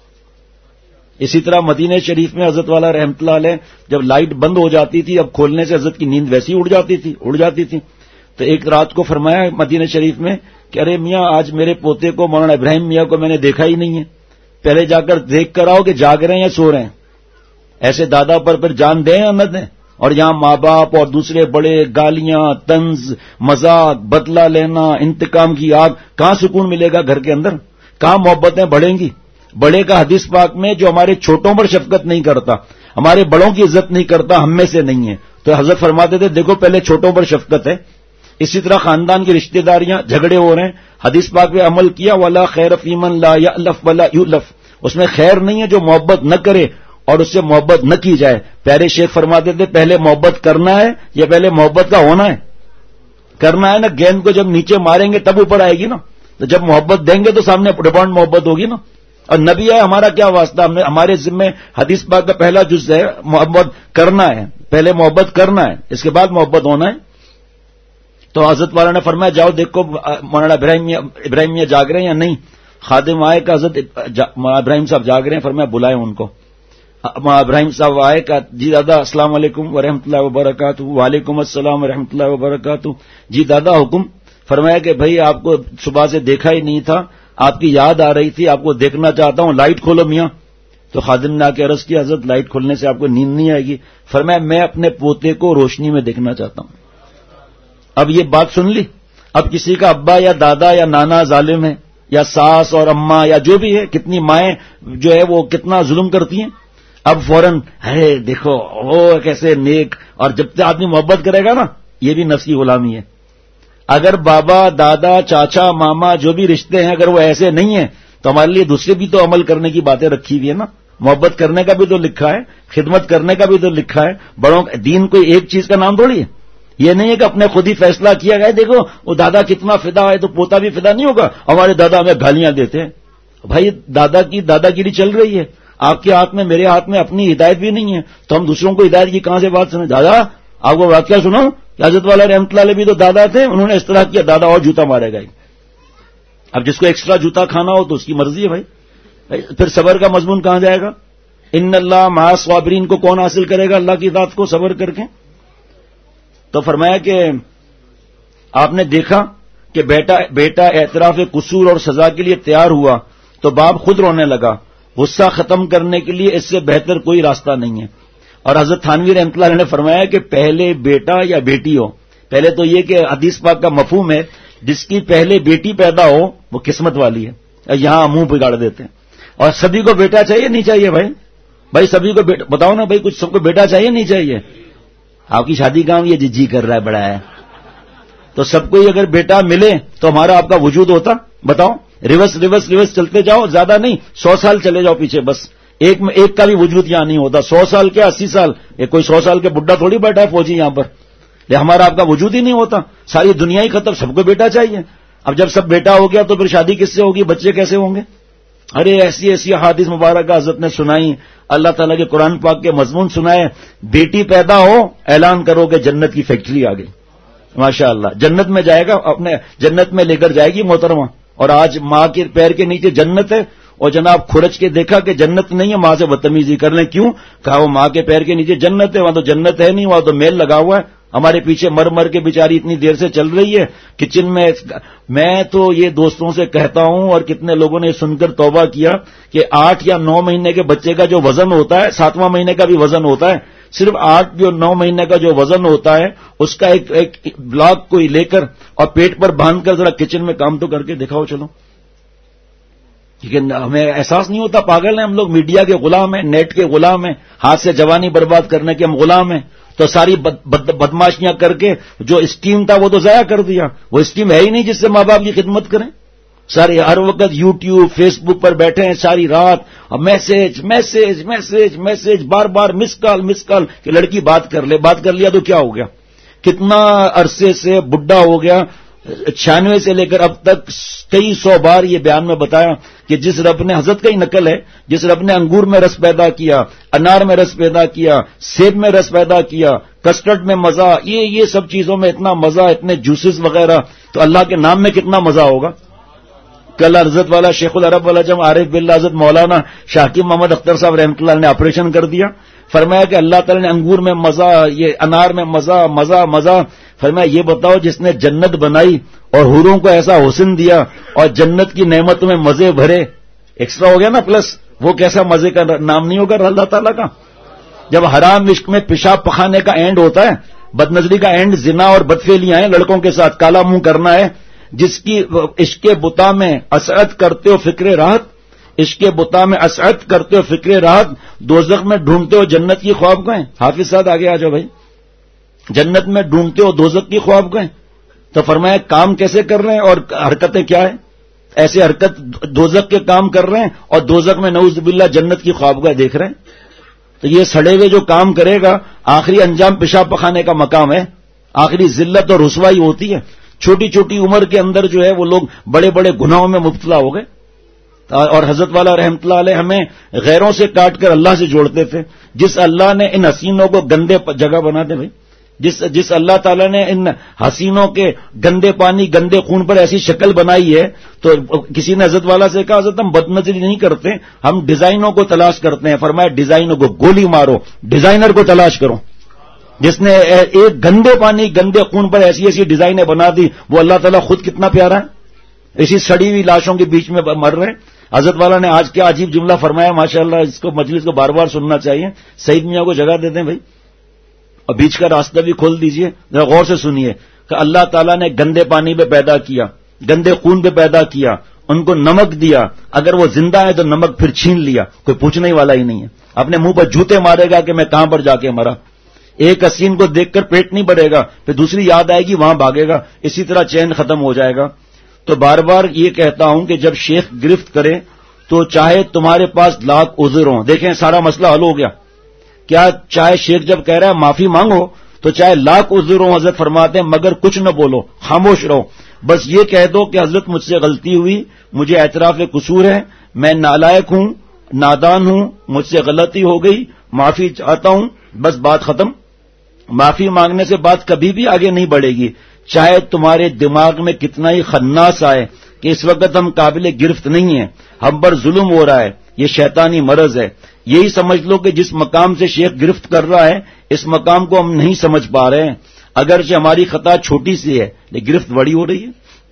اسی طرح مدینہ شریف میں حضرت والا رحمۃ اللہ علیہ جب لائٹ بند ہو جاتی تھی، اب کھولنے سے حضرت کی نیند ویسی اڑ جاتی تھی اڑ جاتی تھی تو ایک رات کو فرمایا مدینہ شریف میں کہ ارے میاں آج میرے پوتے کو مولانا ابراہیم میاں کو میں نے دیکھا ہی نہیں ہے، پہلے جا کر دیکھ کر آؤ کہ جاگ رہے ہیں یا سو رہے ہیں. ایسے دادا پر پھر جان دیں یا نہ دیں؟ اور یہاں ماں باپ اور دوسرے بڑے گالیاں، طنز، مذاق، بدلہ لینا، انتقام کی آگ، کہاں سکون ملے گا گھر کے اندر؟ کہاں محبتیں بڑھیں گی؟ بڑے کا حدیث پاک میں جو ہمارے چھوٹوں پر شفقت نہیں کرتا، ہمارے بڑوں کی عزت نہیں کرتا، ہم میں سے نہیں ہے. تو حضرت فرماتے تھے دیکھو پہلے چھوٹوں پر شفقت ہے. اسی طرح خاندان کی رشتہ داریاں، جھگڑے ہو رہے ہیں، حدیث پاک پہ عمل کیا، ولا خیر فی من لا یألف ولا یؤلف، اس میں خیر نہیں ہے جو محبت نہ کرے اور اس سے محبت نہ کی جائے. پیارے شیخ فرماتے تھے پہلے محبت کرنا ہے یا پہلے محبت کا ہونا ہے؟ کرنا ہے نا. گیند کو جب نیچے ماریں گے تب اوپر آئے گی نا، تو جب محبت دیں گے تو سامنے ریباؤنڈ محبت ہوگی نا. اور نبی ہے ہمارا کیا واسطہ، ہمارے ذمہ حدیث پاک کا پہلا جز ہے محبت کرنا ہے. پہلے محبت کرنا ہے، اس کے بعد محبت ہونا ہے. تو حضرت والا نے فرمایا جاؤ دیکھو مولانا ابراہیم ابراہیم میاں جاگ رہے ہیں یا نہیں. خادم آئے کہ حضرت ابراہیم صاحب جاگ رہے ہیں، فرمایا بلائیں ان کو. ابراہیم صاحب آئے کہ جی دادا السلام علیکم ورحمۃ اللہ وبرکاتہ. وعلیکم السلام ورحمۃ اللہ وبرکاتہ. جی دادا حکم. فرمایا کہ بھائی آپ کو صبح سے دیکھا ہی نہیں تھا، آپ کی یاد آ رہی تھی، آپ کو دیکھنا چاہتا ہوں، لائٹ کھولو میاں. تو خادم نے آ کے عرض کیا حضرت لائٹ کھولنے سے آپ کو نیند نہیں آئے گی. فرمایا میں اپنے پوتے کو روشنی میں دیکھنا چاہتا ہوں. اب یہ بات سن لی. اب کسی کا ابا یا دادا یا نانا ظالم ہے، یا ساس اور اماں یا جو بھی ہے، کتنی مائیں جو ہے وہ کتنا ظلم کرتی ہیں. اب فوراً ہے دیکھو وہ کیسے نیک، اور جب تک آدمی محبت کرے گا نا یہ بھی نفس کی غلامی ہے. اگر بابا دادا چاچا ماما جو بھی رشتے ہیں اگر وہ ایسے نہیں ہیں تو ہمارے لیے دوسرے بھی تو عمل کرنے کی باتیں رکھی ہوئی ہے نا. محبت کرنے کا بھی تو لکھا ہے، خدمت کرنے کا بھی تو لکھا ہے. بڑوں دین کوئی ایک چیز کا نام تھوڑی ہے. یہ نہیں ہے کہ اپنے خود ہی فیصلہ کیا گیا دیکھو وہ دادا کتنا فدا ہے تو پوتا بھی فدا نہیں ہوگا، ہمارے دادا ہمیں گالیاں دیتے ہیں. بھائی دادا کی دادا گیری چل رہی ہے، آپ کے ہاتھ میں میرے ہاتھ میں اپنی ہدایت بھی نہیں ہے، تو ہم دوسروں کو ہدایت کی کہاں سے بات سنیں. دادا آپ کو واقعہ سنو، حضرت والا رحمۃ اللہ علیہ بھی تو دادا تھے، انہوں نے اس طرح کیا، دادا اور جوتا مارے گا. اب جس کو ایکسٹرا جوتا کھانا ہو تو اس کی مرضی ہے بھائی. پھر صبر کا مضمون کہاں جائے گا؟ ان اللہ مع الصابرین کو کون حاصل کرے گا؟ اللہ کی ذات کو صبر کر کے. تو فرمایا کہ آپ نے دیکھا کہ بیٹا بیٹا اعتراف قصور اور سزا کے لیے تیار ہوا تو باپ خود رونے لگا. غصہ ختم کرنے کے لیے اس سے بہتر کوئی راستہ نہیں ہے. اور حضرت تھانوی رحمۃ اللہ علیہ نے فرمایا کہ پہلے بیٹا یا بیٹی ہو، پہلے تو یہ کہ حدیث پاک کا مفہوم ہے جس کی پہلے بیٹی پیدا ہو وہ قسمت والی ہے. یہاں منہ بگاڑ دیتے ہیں. اور سبھی کو بیٹا چاہیے نہیں چاہیے بھائی؟ بھائی سبھی کو بیٹا بتاؤ نا بھائی، کچھ سب کو بیٹا چاہیے نہیں چاہیے؟ آپ کی شادی کہاں یہ جی جی کر رہا ہے بڑا ہے، تو سب کو ہی اگر بیٹا ملے تو ہمارا آپ کا وجود ہوتا؟ بتاؤ. ریورس ریورس ریورس چلتے جاؤ، زیادہ نہیں، سو سال چلے جاؤ پیچھے، بس ایک میں ایک کا بھی وجود یہاں نہیں ہوتا. سو سال کے اسی سال، یہ کوئی سو سال کے بڈھا تھوڑی بیٹھا ہے فوجی یہاں پر، یہ ہمارا آپ کا وجود ہی نہیں ہوتا. ساری دنیا ہی ختم، سب کو بیٹا چاہیے. اب جب سب بیٹا ہو گیا تو پھر شادی کس سے ہوگی؟ بچے کیسے ہوں گے؟ ارے ایسی ایسی احادیث مبارکہ حضرت نے سنائی، اللہ تعالیٰ کے قرآن پاک کے مضمون سنائے. بیٹی پیدا ہو اعلان کرو کہ جنت کی فیکٹری آ گئی. ماشاء اللہ جنت میں جائے گا، اپنے جنت میں لے کر جائے گی محترمہ. اور آج ماں کے پیر کے نیچے جنت ہے، اور جناب کھرچ کے دیکھا کہ جنت نہیں ہے، ماں سے بدتمیزی کر لیں. کیوں؟ کہا وہ ماں کے پیر کے نیچے جنت ہے، وہاں تو جنت ہے نہیں، وہاں تو میل لگا ہوا ہے. ہمارے پیچھے مر مر کے بیچاری اتنی دیر سے چل رہی ہے کچن میں. میں تو یہ دوستوں سے کہتا ہوں، اور کتنے لوگوں نے سن کر توبہ کیا کہ آٹھ یا نو مہینے کے بچے کا جو وزن ہوتا ہے، ساتواں مہینے کا بھی وزن ہوتا ہے، صرف آٹھ جو نو مہینے کا جو وزن ہوتا ہے اس کا ایک ایک بلاک کوئی لے کر اور پیٹ پر باندھ کر ذرا کچن میں کام تو کر کے دکھاؤ. چلو لیکن ہمیں احساس نہیں ہوتا، پاگل ہیں ہم لوگ، میڈیا کے غلام ہیں، نیٹ کے غلام ہیں، ہاتھ سے جوانی برباد کرنے کے ہم غلام ہیں. تو ساری بد بد بدماشیاں کر کے جو اسٹیم تھا وہ تو ضائع کر دیا. وہ اسٹیم ہے ہی نہیں جس سے ماں باپ کی خدمت کریں. سارے ہر وقت یوٹیوب فیس بک پر بیٹھے ہیں ساری رات، اور میسج میسج میسج میسج بار بار مس کال مس کال کہ لڑکی بات کر لے. بات کر لیا تو کیا ہو گیا؟ کتنا عرصے سے بڈھا ہو گیا. چھیانوے سے لے کر اب تک کئی سو بار یہ بیان میں بتایا کہ جس رب نے، حضرت کا ہی نقل ہے، جس رب نے انگور میں رس پیدا کیا، انار میں رس پیدا کیا، سیب میں رس پیدا کیا، کسٹرڈ میں مزہ، یہ یہ سب چیزوں میں اتنا مزہ، اتنے جوسز وغیرہ، تو اللہ کے نام میں کتنا مزہ ہوگا. کل حضرت والا شیخ العرب والا جب عارف باللہ حضرت مولانا شاکر محمد اختر صاحب رحمۃ اللہ نے آپریشن کر دیا، فرمایا کہ اللہ تعالیٰ نے انگور میں مزہ، یہ انار میں مزہ مزہ مزہ. فرمایا یہ بتاؤ جس نے جنت بنائی اور حوروں کو ایسا حسن دیا اور جنت کی نعمتوں میں مزے بھرے، ایکسٹرا ہو گیا نا پلس، وہ کیسا مزے کا نام نہیں ہوگا اللہ تعالیٰ کا؟ جب حرام عشق میں پیشاب پخانے کا اینڈ ہوتا ہے، بد نظری کا اینڈ زنا اور بدفعلیاں ہیں، لڑکوں کے ساتھ کالا منہ کرنا ہے. جس کی عشق بتا میں اسعد کرتے ہو فکر راحت، عشق بتا میں اسعد کرتے ہو فکر راحت، دوزخ میں ڈھونڈتے ہو جنت کی خواب گئے. حافظ صاحب آگے آ جاؤ بھائی. جنت میں ڈھونڈتے ہو دوزخ کی خواب گئے. تو فرمایا کام کیسے کر رہے ہیں اور حرکتیں کیا ہیں؟ ایسے حرکت دوزخ کے کام کر رہے ہیں اور دوزخ میں نعوذ باللہ جنت کی خوابگاہ دیکھ رہے ہیں. تو یہ سڑے ہوئے جو کام کرے گا آخری انجام پیشاب پخانے کا مقام ہے، آخری ذلت اور رسوائی ہوتی ہے. چھوٹی چھوٹی عمر کے اندر جو ہے وہ لوگ بڑے بڑے گناہوں میں مبتلا ہو گئے. اور حضرت والا رحمۃ اللہ علیہ ہمیں غیروں سے کاٹ کر اللہ سے جوڑتے تھے. جس اللہ نے ان حسینوں کو گندے جگہ بنا دے بھائی، جس جس اللہ تعالیٰ نے ان حسینوں کے گندے پانی گندے خون پر ایسی شکل بنائی ہے، تو کسی نے حضرت والا سے کہا حضرت ہم بد نظری نہیں کرتے، ہم ڈیزائنوں کو تلاش کرتے ہیں. فرمایا ڈیزائنوں کو گولی مارو، ڈیزائنر کو تلاش کرو. جس نے ایک گندے پانی گندے خون پر ایسی ایسی ڈیزائنیں بنا دی، وہ اللہ تعالیٰ خود کتنا پیارا ہے. اسی سڑی ہوئی لاشوں کے بیچ میں مر رہے ہیں. حضرت والا نے آج کیا عجیب جملہ فرمایا، ماشاءاللہ اس کو مجلس کو بار بار سننا چاہیے. سعید میاں کو جگہ دے دیں بھائی، اور بیچ کا راستہ بھی کھول دیجئے، ذرا غور سے سنیے کہ اللہ تعالیٰ نے گندے پانی پہ پیدا کیا، گندے خون پہ پیدا کیا، ان کو نمک دیا. اگر وہ زندہ ہے تو نمک پھر چھین لیا، کوئی پوچھنے والا ہی نہیں ہے. اپنے منہ پر جوتے مارے گا کہ میں کہاں پر جا کے مرا. ایک حسین کو دیکھ کر پیٹ نہیں بھرے گا، پھر دوسری یاد آئے گی وہاں بھاگے گا، اسی طرح چین ختم ہو جائے گا. تو بار بار یہ کہتا ہوں کہ جب شیخ گرفت کرے تو چاہے تمہارے پاس لاکھ عذر ہوں، دیکھیں سارا مسئلہ حل ہو گیا. کیا چاہے شیخ جب کہہ رہا ہے معافی مانگو تو چاہے لاکھ عذر ہوں، حضرت فرماتے ہیں مگر کچھ نہ بولو، خاموش رہو. بس یہ کہہ دو کہ حضرت مجھ سے غلطی ہوئی، مجھے اعتراف قصور ہے، میں نالائق ہوں، نادان ہوں، مجھ سے غلطی ہو گئی، معافی چاہتا ہوں، بس بات ختم. معافی مانگنے سے بات کبھی بھی آگے نہیں بڑھے گی، چاہے تمہارے دماغ میں کتنا ہی خناس آئے کہ اس وقت ہم قابل گرفت نہیں ہیں، ہم پر ظلم ہو رہا ہے، یہ شیطانی مرض ہے. یہی سمجھ لو کہ جس مقام سے شیخ گرفت کر رہا ہے اس مقام کو ہم نہیں سمجھ پا رہے ہیں، اگرچہ ہماری خطا چھوٹی سی ہے لیکن گرفت بڑی ہو رہی ہے۔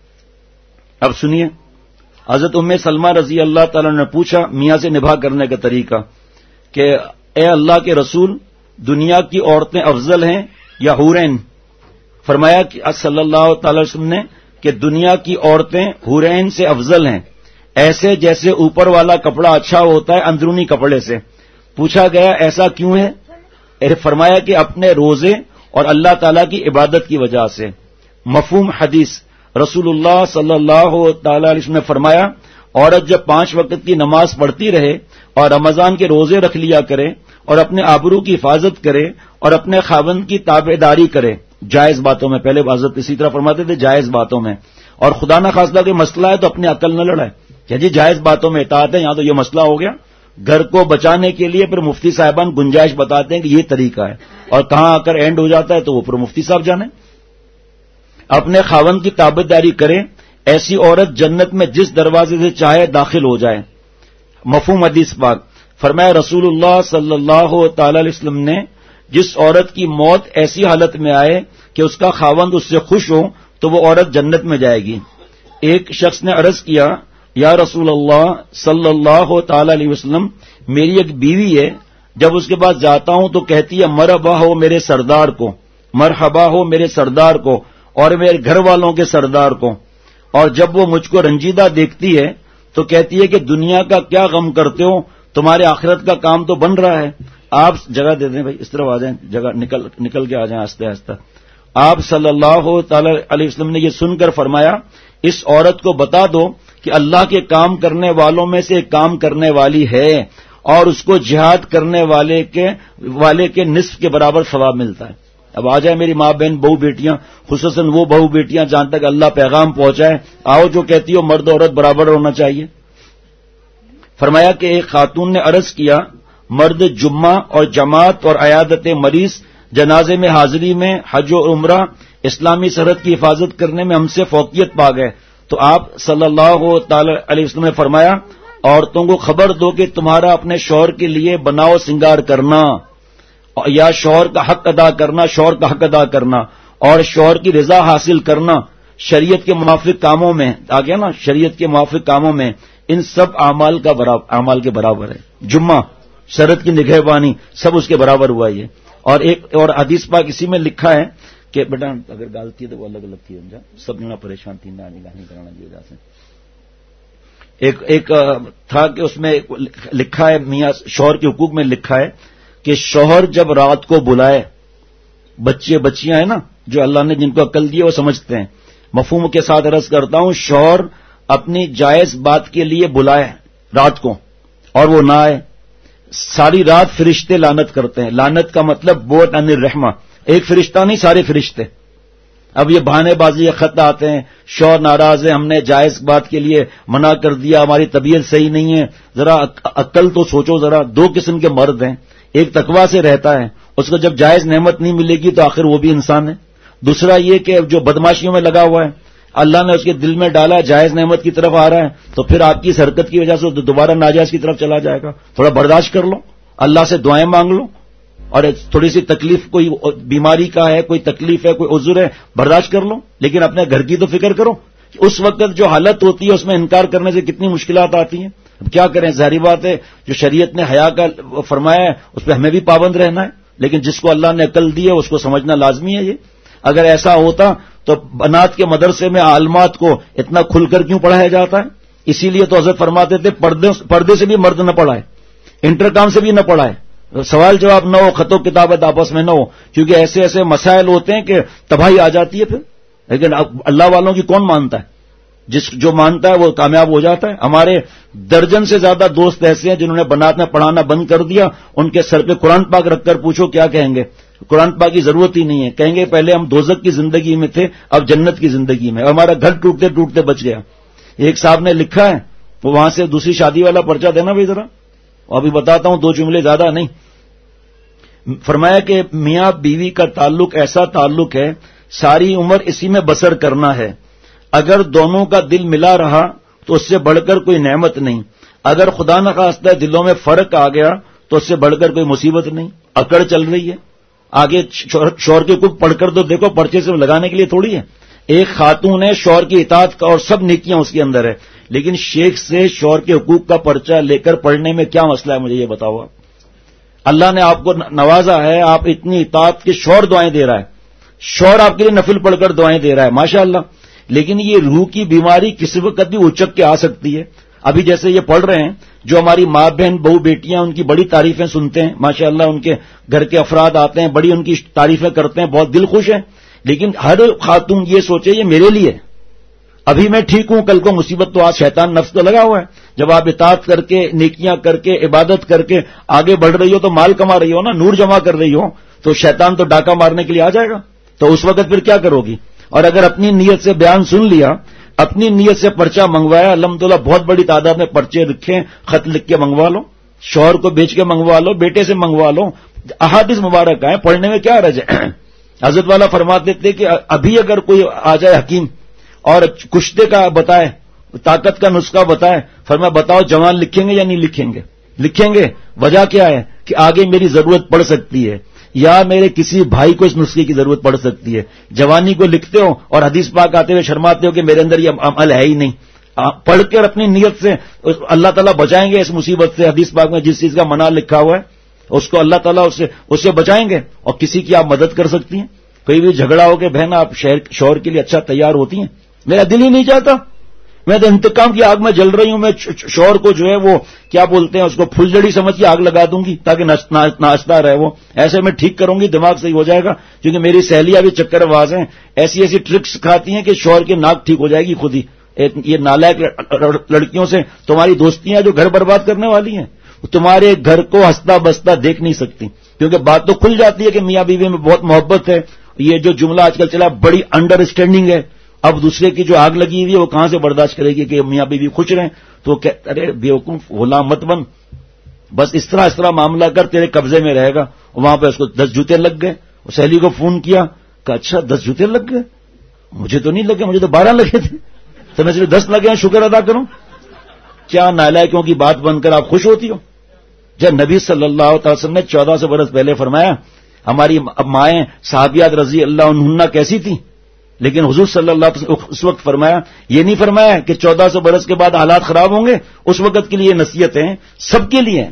اب سنیے، حضرت ام سلمہ رضی اللہ تعالی نے پوچھا میاں سے نباہ کرنے کا طریقہ کہ اے اللہ کے رسول، دنیا کی عورتیں افضل ہیں یا حورین؟ فرمایا کہ صلی اللہ تعالی وسلم نے کہ دنیا کی عورتیں حورین سے افضل ہیں، ایسے جیسے اوپر والا کپڑا اچھا ہوتا ہے اندرونی کپڑے سے۔ پوچھا گیا ایسا کیوں ہے؟ فرمایا کہ اپنے روزے اور اللہ تعالی کی عبادت کی وجہ سے۔ مفہوم حدیث، رسول اللہ صلی اللہ تعالی علیہ وسلم نے فرمایا عورت جب پانچ وقت کی نماز پڑھتی رہے اور رمضان کے روزے رکھ لیا کرے اور اپنے آبرو کی حفاظت کرے اور اپنے خاوند کی تابعداری کرے، جائز باتوں میں، پہلے حضرت اسی طرح فرماتے تھے جائز باتوں میں، اور خدا نہ خواستہ کوئی مسئلہ ہے تو اپنی عقل نہ لڑائے کہ جی جائز باتوں میں اطاعت ہے، یہاں تو یہ مسئلہ ہو گیا۔ گھر کو بچانے کے لیے پھر مفتی صاحبان گنجائش بتاتے ہیں کہ یہ طریقہ ہے، اور کہاں آ کر اینڈ ہو جاتا ہے تو وہ پھر مفتی صاحب جانے۔ اپنے خاوند کی تابعداری کرے، ایسی عورت جنت میں جس دروازے سے چاہے داخل ہو جائے۔ مفہوم حدیث پاک، فرمایا رسول اللہ صلی اللہ تعالی علیہ وسلم نے جس عورت کی موت ایسی حالت میں آئے کہ اس کا خاوند اس سے خوش ہو تو وہ عورت جنت میں جائے گی۔ ایک شخص نے عرض کیا یا رسول اللہ صلی اللہ تعالی علیہ وسلم، میری ایک بیوی ہے، جب اس کے پاس جاتا ہوں تو کہتی ہے مرحبا ہو میرے سردار کو، مرحبا ہو میرے سردار کو اور میرے گھر والوں کے سردار کو، اور جب وہ مجھ کو رنجیدہ دیکھتی ہے تو کہتی ہے کہ دنیا کا کیا غم کرتے ہو، تمہارے آخرت کا کام تو بن رہا ہے۔ آپ جگہ دے دیں بھائی، اس طرف آ جائیں، جگہ نکل نکل کے آ جائیں آہستہ آہستہ۔ آپ صلی اللہ تعالی علیہ وسلم نے یہ سن کر فرمایا اس عورت کو بتا دو کہ اللہ کے کام کرنے والوں میں سے ایک کام کرنے والی ہے اور اس کو جہاد کرنے والے کے والے کے نصف کے برابر ثواب ملتا ہے۔ اب آ جائے میری ماں بہن بہو بیٹیاں، خصوصاً وہ بہو بیٹیاں جہاں تک اللہ پیغام پہنچائے، آؤ جو کہتی ہو مرد عورت برابر ہونا چاہیے۔ فرمایا کہ ایک خاتون نے عرض کیا مرد جمعہ اور جماعت اور عیادت مریض، جنازے میں حاضری میں، حج و عمرہ، اسلامی سرحد کی حفاظت کرنے میں ہم سے فوقیت پا گئے، تو آپ صلی اللہ تعالی علیہ وسلم نے فرمایا عورتوں کو خبر دو کہ تمہارا اپنے شوہر کے لیے بناؤ سنگار کرنا یا شوہر کا حق ادا کرنا، شوہر کا حق ادا کرنا اور شوہر کی رضا حاصل کرنا شریعت کے موافق کاموں میں آ گیا نا، شریعت کے موافق کاموں میں ان سب اعمال کا برابر اعمال کے برابر ہے۔ جمعہ، شرط کی نگہبانی، سب اس کے برابر ہوا یہ۔ اور ایک اور حدیث پاک اسی میں لکھا ہے کہ بیٹا اگر غلطی ہے تو وہ الگ الگ تھی، سب جنا پریشان تھی نہ نگاہیں کرانا کی وجہ سے۔ ایک ایک تھا کہ اس میں لکھا ہے، میاں شوہر کے حقوق میں لکھا ہے کہ شوہر جب رات کو بلائے، بچے بچیاں ہیں نا جو اللہ نے جن کو عقل دی ہے وہ سمجھتے ہیں، مفہوم کے ساتھ عرض کرتا ہوں، شوہر اپنی جائز بات کے لیے بلائے رات کو اور وہ نہ آئے، ساری رات فرشتے لعنت کرتے ہیں۔ لعنت کا مطلب بوٹ ان الرحمہ، ایک فرشتہ نہیں سارے فرشتے۔ اب یہ بہانے بازی خط آتے ہیں، شوہر ناراض ہے، ہم نے جائز بات کے لیے منع کر دیا، ہماری طبیعت صحیح نہیں ہے، ذرا عقل تو سوچو ذرا۔ دو قسم کے مرد ہیں، ایک تقویٰ سے رہتا ہے، اس کو جب جائز نعمت نہیں ملے گی تو آخر وہ بھی انسان ہے۔ دوسرا یہ کہ جو بدماشیوں میں لگا ہوا ہے، اللہ نے اس کے دل میں ڈالا جائز نعمت کی طرف آ رہا ہے تو پھر آپ کی اس حرکت کی وجہ سے دوبارہ ناجائز کی طرف چلا جائے گا۔ تھوڑا برداشت کر لو، اللہ سے دعائیں مانگ لو، اور تھوڑی سی تکلیف، کوئی بیماری کا ہے، کوئی تکلیف ہے، کوئی عذر ہے، برداشت کر لو، لیکن اپنے گھر کی تو فکر کرو۔ اس وقت جو حالت ہوتی ہے اس میں انکار کرنے سے کتنی مشکلات آتی ہیں۔ اب کیا کریں، ظاہری بات ہے جو شریعت نے حیا کا فرمایا ہے اس پہ ہمیں بھی پابند رہنا ہے، لیکن جس کو اللہ نے عقل دی ہے اس کو سمجھنا لازمی ہے۔ یہ اگر ایسا ہوتا تو بنات کے مدرسے میں عالمات کو اتنا کھل کر کیوں پڑھایا جاتا ہے؟ اسی لیے تو حضرت فرماتے تھے پردے پردے سے بھی مرد نہ پڑھائے، انٹرکام سے بھی نہ پڑھائے، سوال جواب نہ ہو، خط و کتابت آپس میں نہ ہو، کیونکہ ایسے ایسے مسائل ہوتے ہیں کہ تباہی آ جاتی ہے پھر۔ لیکن اللہ والوں کی کون مانتا ہے؟ جس جو مانتا ہے وہ کامیاب ہو جاتا ہے۔ ہمارے درجن سے زیادہ دوست ایسے ہیں جنہوں نے بنات میں پڑھانا بند کر دیا، ان کے سر پہ قرآن پاک رکھ کر پوچھو کیا کہیں گے؟ قرآن پاک کی ضرورت ہی نہیں ہے، کہیں گے پہلے ہم دوزخ کی زندگی میں تھے اب جنت کی زندگی میں، اور ہمارا گھر ٹوٹتے ٹوٹتے بچ گیا۔ ایک صاحب نے لکھا ہے، وہ وہاں سے دوسری شادی والا پرچہ دینا بھائی ذرا، ابھی بتاتا ہوں دو جملے زیادہ نہیں۔ فرمایا کہ میاں بیوی کا تعلق ایسا تعلق ہے ساری عمر اسی میں بسر کرنا ہے، اگر دونوں کا دل ملا رہا تو اس سے بڑھ کر کوئی نعمت نہیں، اگر خدا نخواستہ دلوں میں فرق آ گیا تو اس سے بڑھ کر کوئی مصیبت نہیں. اکڑ چل رہی ہے آگے شوہر کے حقوق پڑھ کر تو دیکھو, پرچے سے لگانے کے لیے تھوڑی ہے. ایک خاتون ہے شوہر کی اطاعت کا اور سب نیکیاں اس کے اندر ہے, لیکن شیخ سے شوہر کے حقوق کا پرچہ لے کر پڑھنے میں کیا مسئلہ ہے؟ مجھے یہ بتاؤ. اللہ نے آپ کو نوازا ہے, آپ اتنی اطاعت کے شوہر دعائیں دے رہا ہے, شوہر آپ کے لیے نفل پڑھ کر دعائیں دے رہا ہے ماشاءاللہ, لیکن یہ روح کی بیماری کسی وقت بھی اچک کے آ سکتی ہے. ابھی جیسے یہ پڑھ رہے ہیں, جو ہماری ماں بہن بہو بیٹیاں ان کی بڑی تعریفیں سنتے ہیں ماشاءاللہ, ان کے گھر کے افراد آتے ہیں بڑی ان کی تعریفیں کرتے ہیں, بہت دل خوش ہے, لیکن ہر خاتون یہ سوچے یہ میرے لیے, ابھی میں ٹھیک ہوں, کل کو مصیبت تو آج شیطان نفس تو لگا ہوا ہے. جب آپ اطاعت کر کے نیکیاں کر کے عبادت کر کے آگے بڑھ رہی ہو تو مال کما رہی ہو نا, نور جمع کر رہی ہو, تو شیطان تو ڈاکہ مارنے کے لیے آ جائے گا. تو اس وقت پھر کیا کرو گی؟ اور اگر اپنی نیت سے بیان سن لیا, اپنی نیت سے پرچہ منگوایا, الحمدللہ بہت بڑی تعداد میں پرچے رکھیں, خط لکھ کے منگوا لو, شوہر کو بیچ کے منگوا لو, بیٹے سے منگوا لو, احادیث مبارک ہیں, پڑھنے میں کیا حرج ہے؟ حضرت والا فرماتے تھے کہ ابھی اگر کوئی آ جائے حکیم اور کشتے کا بتائے, طاقت کا نسخہ بتائے, فرمایا بتاؤ جوان لکھیں گے یا نہیں لکھیں گے؟ لکھیں گے. وجہ کیا ہے کہ آگے میری ضرورت پڑ سکتی ہے, یا میرے کسی بھائی کو اس نسخے کی ضرورت پڑ سکتی ہے. جوانی کو لکھتے ہو اور حدیث پاک آتے ہوئے شرماتے ہو کہ میرے اندر یہ عمل ہے ہی نہیں. پڑھ کر اپنی نیت سے اللہ تعالیٰ بچائیں گے اس مصیبت سے. حدیث پاک میں جس چیز کا منع لکھا ہوا ہے اس کو اللہ تعالیٰ اس سے اس سے بچائیں گے. اور کسی کی آپ مدد کر سکتی ہیں. کوئی بھی جھگڑا ہو کہ بہن آپ شوہر کے لیے اچھا تیار ہوتی ہیں, میرا دل ہی نہیں چاہتا, میں تو انتقام کی آگ میں جل رہی ہوں, میں شوہر کو جو ہے وہ کیا بولتے ہیں اس کو پھلجڑی سمجھ کے آگ لگا دوں گی تاکہ ناچتا رہے وہ. ایسے میں ٹھیک کروں گی, دماغ صحیح ہو جائے گا. کیونکہ میری سہیلیاں بھی چکر باز ہیں, ایسی ایسی ٹرکس سکھاتی ہیں کہ شوہر کی ناک ٹھیک ہو جائے گی خود ہی. یہ نالائق لڑکیوں سے تمہاری دوستیاں جو گھر برباد کرنے والی ہیں, تمہارے گھر کو ہنستا بستا دیکھ نہیں سکتی, کیونکہ بات تو کھل جاتی ہے کہ میاں بیوی میں بہت محبت ہے. یہ جو جملہ آج کل چلا بڑی انڈرسٹینڈنگ ہے, اب دوسرے کی جو آگ لگی ہوئی ہے وہ کہاں سے برداشت کرے گی کہ میاں بیوی خوش رہیں؟ تو کہتے ارے بیوقوف غلام مت بن, بس اس طرح اس طرح معاملہ کر, تیرے قبضے میں رہے گا. وہاں پہ اس کو دس جوتے لگ گئے. سہیلی کو فون کیا کہ اچھا دس جوتے لگ گئے, مجھے تو نہیں لگے, مجھے تو بارہ لگے تھے, تو میں صرف دس لگے ہیں, شکر ادا کروں. کیا نالائقوں کی بات بن کر آپ خوش ہوتی ہو؟ جب نبی صلی اللہ تعالی وسلم نے چودہ سو برس پہلے فرمایا ہماری مائیں صحابیات رضی اللہ عنہن کیسی تھیں, لیکن حضور صلی اللہ علیہ وسلم اس وقت فرمایا, یہ نہیں فرمایا کہ چودہ سو برس کے بعد حالات خراب ہوں گے. اس وقت کے لیے نصیحتیں سب کے لیے ہیں.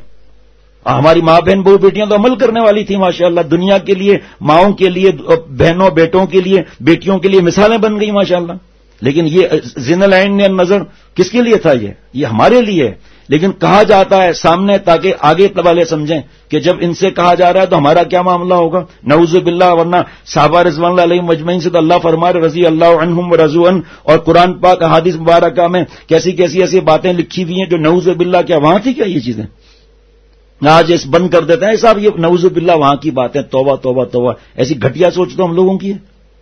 ہماری ماں بہن بہو بیٹیاں تو عمل کرنے والی تھیں ماشاءاللہ, دنیا کے لیے, ماؤں کے لیے, بہنوں بیٹوں کے لیے, بیٹیوں کے لیے مثالیں بن گئی ماشاءاللہ. لیکن یہ زن العین نے نظر کس کے لیے تھا؟ یہ یہ ہمارے لیے ہے. لیکن کہا جاتا ہے سامنے تاکہ آگے والے سمجھیں کہ جب ان سے کہا جا رہا ہے تو ہمارا کیا معاملہ ہوگا. نعوذ باللہ. ورنہ صحابہ رضوان اللہ علیہم مجمعین سے تو اللہ فرما رہے رضی اللہ عنہم ورضوا عنہ, اور قرآن پاک احادیث مبارکہ میں کیسی کیسی ایسی باتیں لکھی ہوئی ہیں جو نعوذ باللہ. کیا وہاں تھی کیا یہ چیزیں؟ آج اس بند کر دیتے ہیں صاحب, یہ نعوذ باللہ وہاں کی باتیں, توبہ توبہ توبہ. ایسی گھٹیا سوچ تو ہم لوگوں کی ہے.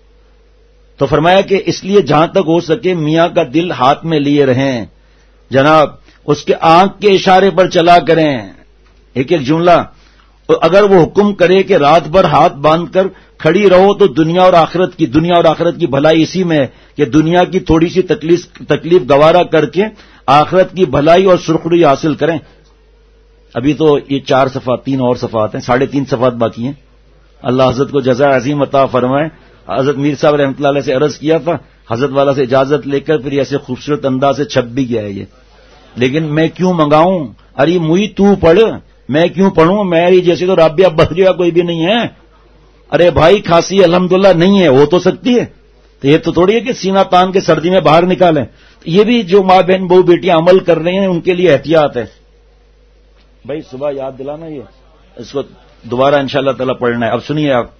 تو فرمایا کہ اس لیے جہاں تک ہو سکے میاں کا دل ہاتھ میں لیے رہیں جناب, اس کے آنکھ کے اشارے پر چلا کریں. ایک ایک جملہ, اگر وہ حکم کرے کہ رات بھر ہاتھ باندھ کر کھڑی رہو تو دنیا اور آخرت کی دنیا اور آخرت کی بھلائی اسی میں ہے کہ دنیا کی تھوڑی سی تکلیف تکلیف گوارا کر کے آخرت کی بھلائی اور سرخروئی حاصل کریں. ابھی تو یہ چار صفحات, تین اور صفحات ہیں, ساڑھے تین صفحات باقی ہیں. اللہ حضرت کو جزا عظیم عطا فرمائے. حضرت میر صاحب رحمۃ اللہ علیہ سے عرض کیا تھا, حضرت والا سے اجازت لے کر پھر ایسے خوبصورت انداز سے چھپ بھی گیا ہے یہ. لیکن میں کیوں منگاؤں؟ ارے موئی تو پڑھ, میں کیوں پڑھوں؟ میری جیسے تو رابعہ بحریہ کوئی بھی نہیں ہے. ارے بھائی کھانسی الحمدللہ نہیں ہے, ہو تو سکتی ہے, تو یہ تو تھوڑی ہے کہ سینہ تان کے سردی میں باہر نکالیں. یہ بھی جو ماں بہن بہو بیٹیاں عمل کر رہی ہیں ان کے لیے احتیاط ہے. بھائی صبح یاد دلانا, یہ اس کو دوبارہ انشاءاللہ تعالی پڑھنا ہے. اب سنیے آپ,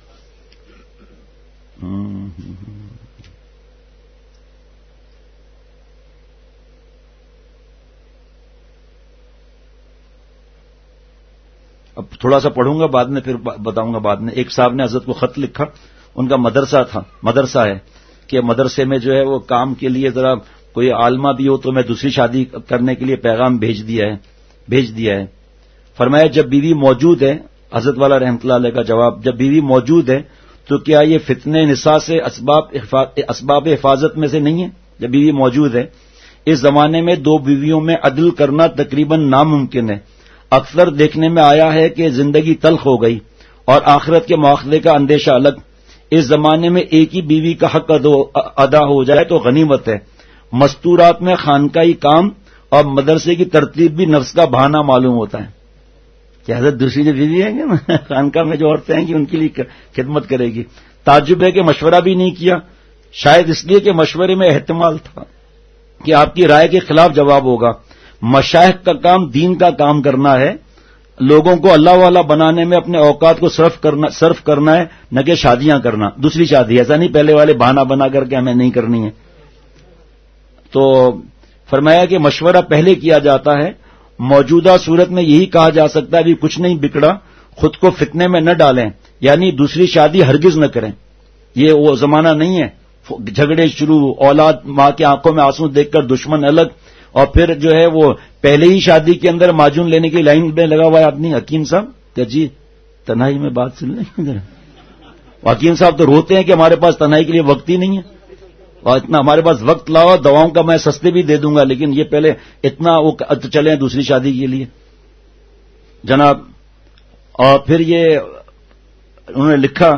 اب تھوڑا سا پڑھوں گا, بعد میں پھر بتاؤں گا بعد میں. ایک صاحب نے حضرت کو خط لکھا, ان کا مدرسہ تھا, مدرسہ ہے کہ مدرسے میں جو ہے وہ کام کے لیے ذرا کوئی عالمہ بھی ہو تو میں دوسری شادی کرنے کے لیے پیغام بھیج دیا ہے بھیج دیا ہے فرمایا جب بیوی موجود ہے, حضرت والا رحمۃ اللہ علیہ کا جواب, جب بیوی موجود ہے تو کیا یہ فتنے نساء سے اسباب اسباب حفاظت میں سے نہیں ہے؟ جب بیوی موجود ہے. اس زمانے میں دو بیویوں میں عدل کرنا تقریباً ناممکن ہے. اکثر دیکھنے میں آیا ہے کہ زندگی تلخ ہو گئی اور آخرت کے مواخذے کا اندیشہ الگ. اس زمانے میں ایک ہی بیوی کا حق ادا ہو جائے تو غنیمت ہے. مستورات میں خانقاہی کام اور مدرسے کی ترتیب بھی نفس کا بہانہ معلوم ہوتا ہے. کہ حضرت دوسری جو بیوی ہے نا خانقاہ میں جو عورتیں ہیں کہ ان کے لیے خدمت کرے گی. تعجب ہے کہ مشورہ بھی نہیں کیا, شاید اس لیے کہ مشورے میں احتمال تھا کہ آپ کی رائے کے خلاف جواب ہوگا. مشائخ کا کام دین کا کام کرنا ہے, لوگوں کو اللہ والا بنانے میں اپنے اوقات کو صرف کرنا صرف کرنا ہے, نہ کہ شادیاں کرنا. دوسری شادی ایسا نہیں پہلے والے بہانہ بنا کر کے ہمیں نہیں کرنی ہے. تو فرمایا کہ مشورہ پہلے کیا جاتا ہے. موجودہ صورت میں یہی کہا جا سکتا ہے ابھی کچھ نہیں بگڑا, خود کو فتنے میں نہ ڈالیں, یعنی دوسری شادی ہرگز نہ کریں. یہ وہ زمانہ نہیں ہے جھگڑے شروع, اولاد ماں کی آنکھوں میں آنسو دیکھ کر دشمن الگ, اور پھر جو ہے وہ پہلے ہی شادی کے اندر معجون لینے کی لائن میں لگا ہوا ہے آدمی. حکیم صاحب کہ جی تنہائی میں بات سن لیں. حکیم صاحب تو روتے ہیں کہ ہمارے پاس تنہائی کے لیے وقت ہی نہیں ہے, اور اتنا ہمارے پاس وقت لاؤ, دواؤں کا میں سستے بھی دے دوں گا, لیکن یہ پہلے اتنا وہ چلیں دوسری شادی کے لیے جناب. اور پھر یہ انہوں نے لکھا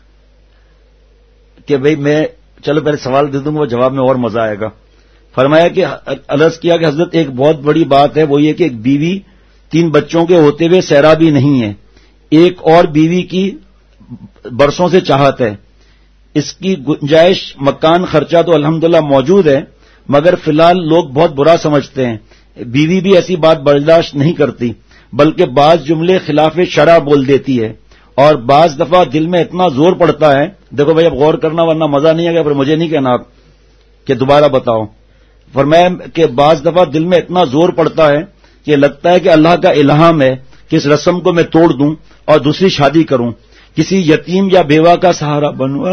کہ بھئی میں چلو پہلے سوال دے دوں گا, وہ جواب میں اور مزہ آئے گا. فرمایا کہ عرض کیا کہ حضرت ایک بہت بڑی بات ہے, وہ یہ کہ ایک بیوی تین بچوں کے ہوتے ہوئے سیرابی نہیں ہے, ایک اور بیوی کی برسوں سے چاہت ہے. اس کی گنجائش مکان خرچہ تو الحمدللہ موجود ہے, مگر فی الحال لوگ بہت برا سمجھتے ہیں. بیوی بھی ایسی بات برداشت نہیں کرتی, بلکہ بعض جملے خلاف شرع بول دیتی ہے, اور بعض دفعہ دل میں اتنا زور پڑتا ہے. دیکھو بھائی اب غور کرنا ورنہ مزہ نہیں آئے گا, پر مجھے نہیں کہنا آپ کہ دوبارہ بتاؤ. فرمایا کہ بعض دفعہ دل میں اتنا زور پڑتا ہے کہ لگتا ہے کہ اللہ کا الہام ہے کہ اس رسم کو میں توڑ دوں اور دوسری شادی کروں, کسی یتیم یا بیوہ کا سہارا بنوں.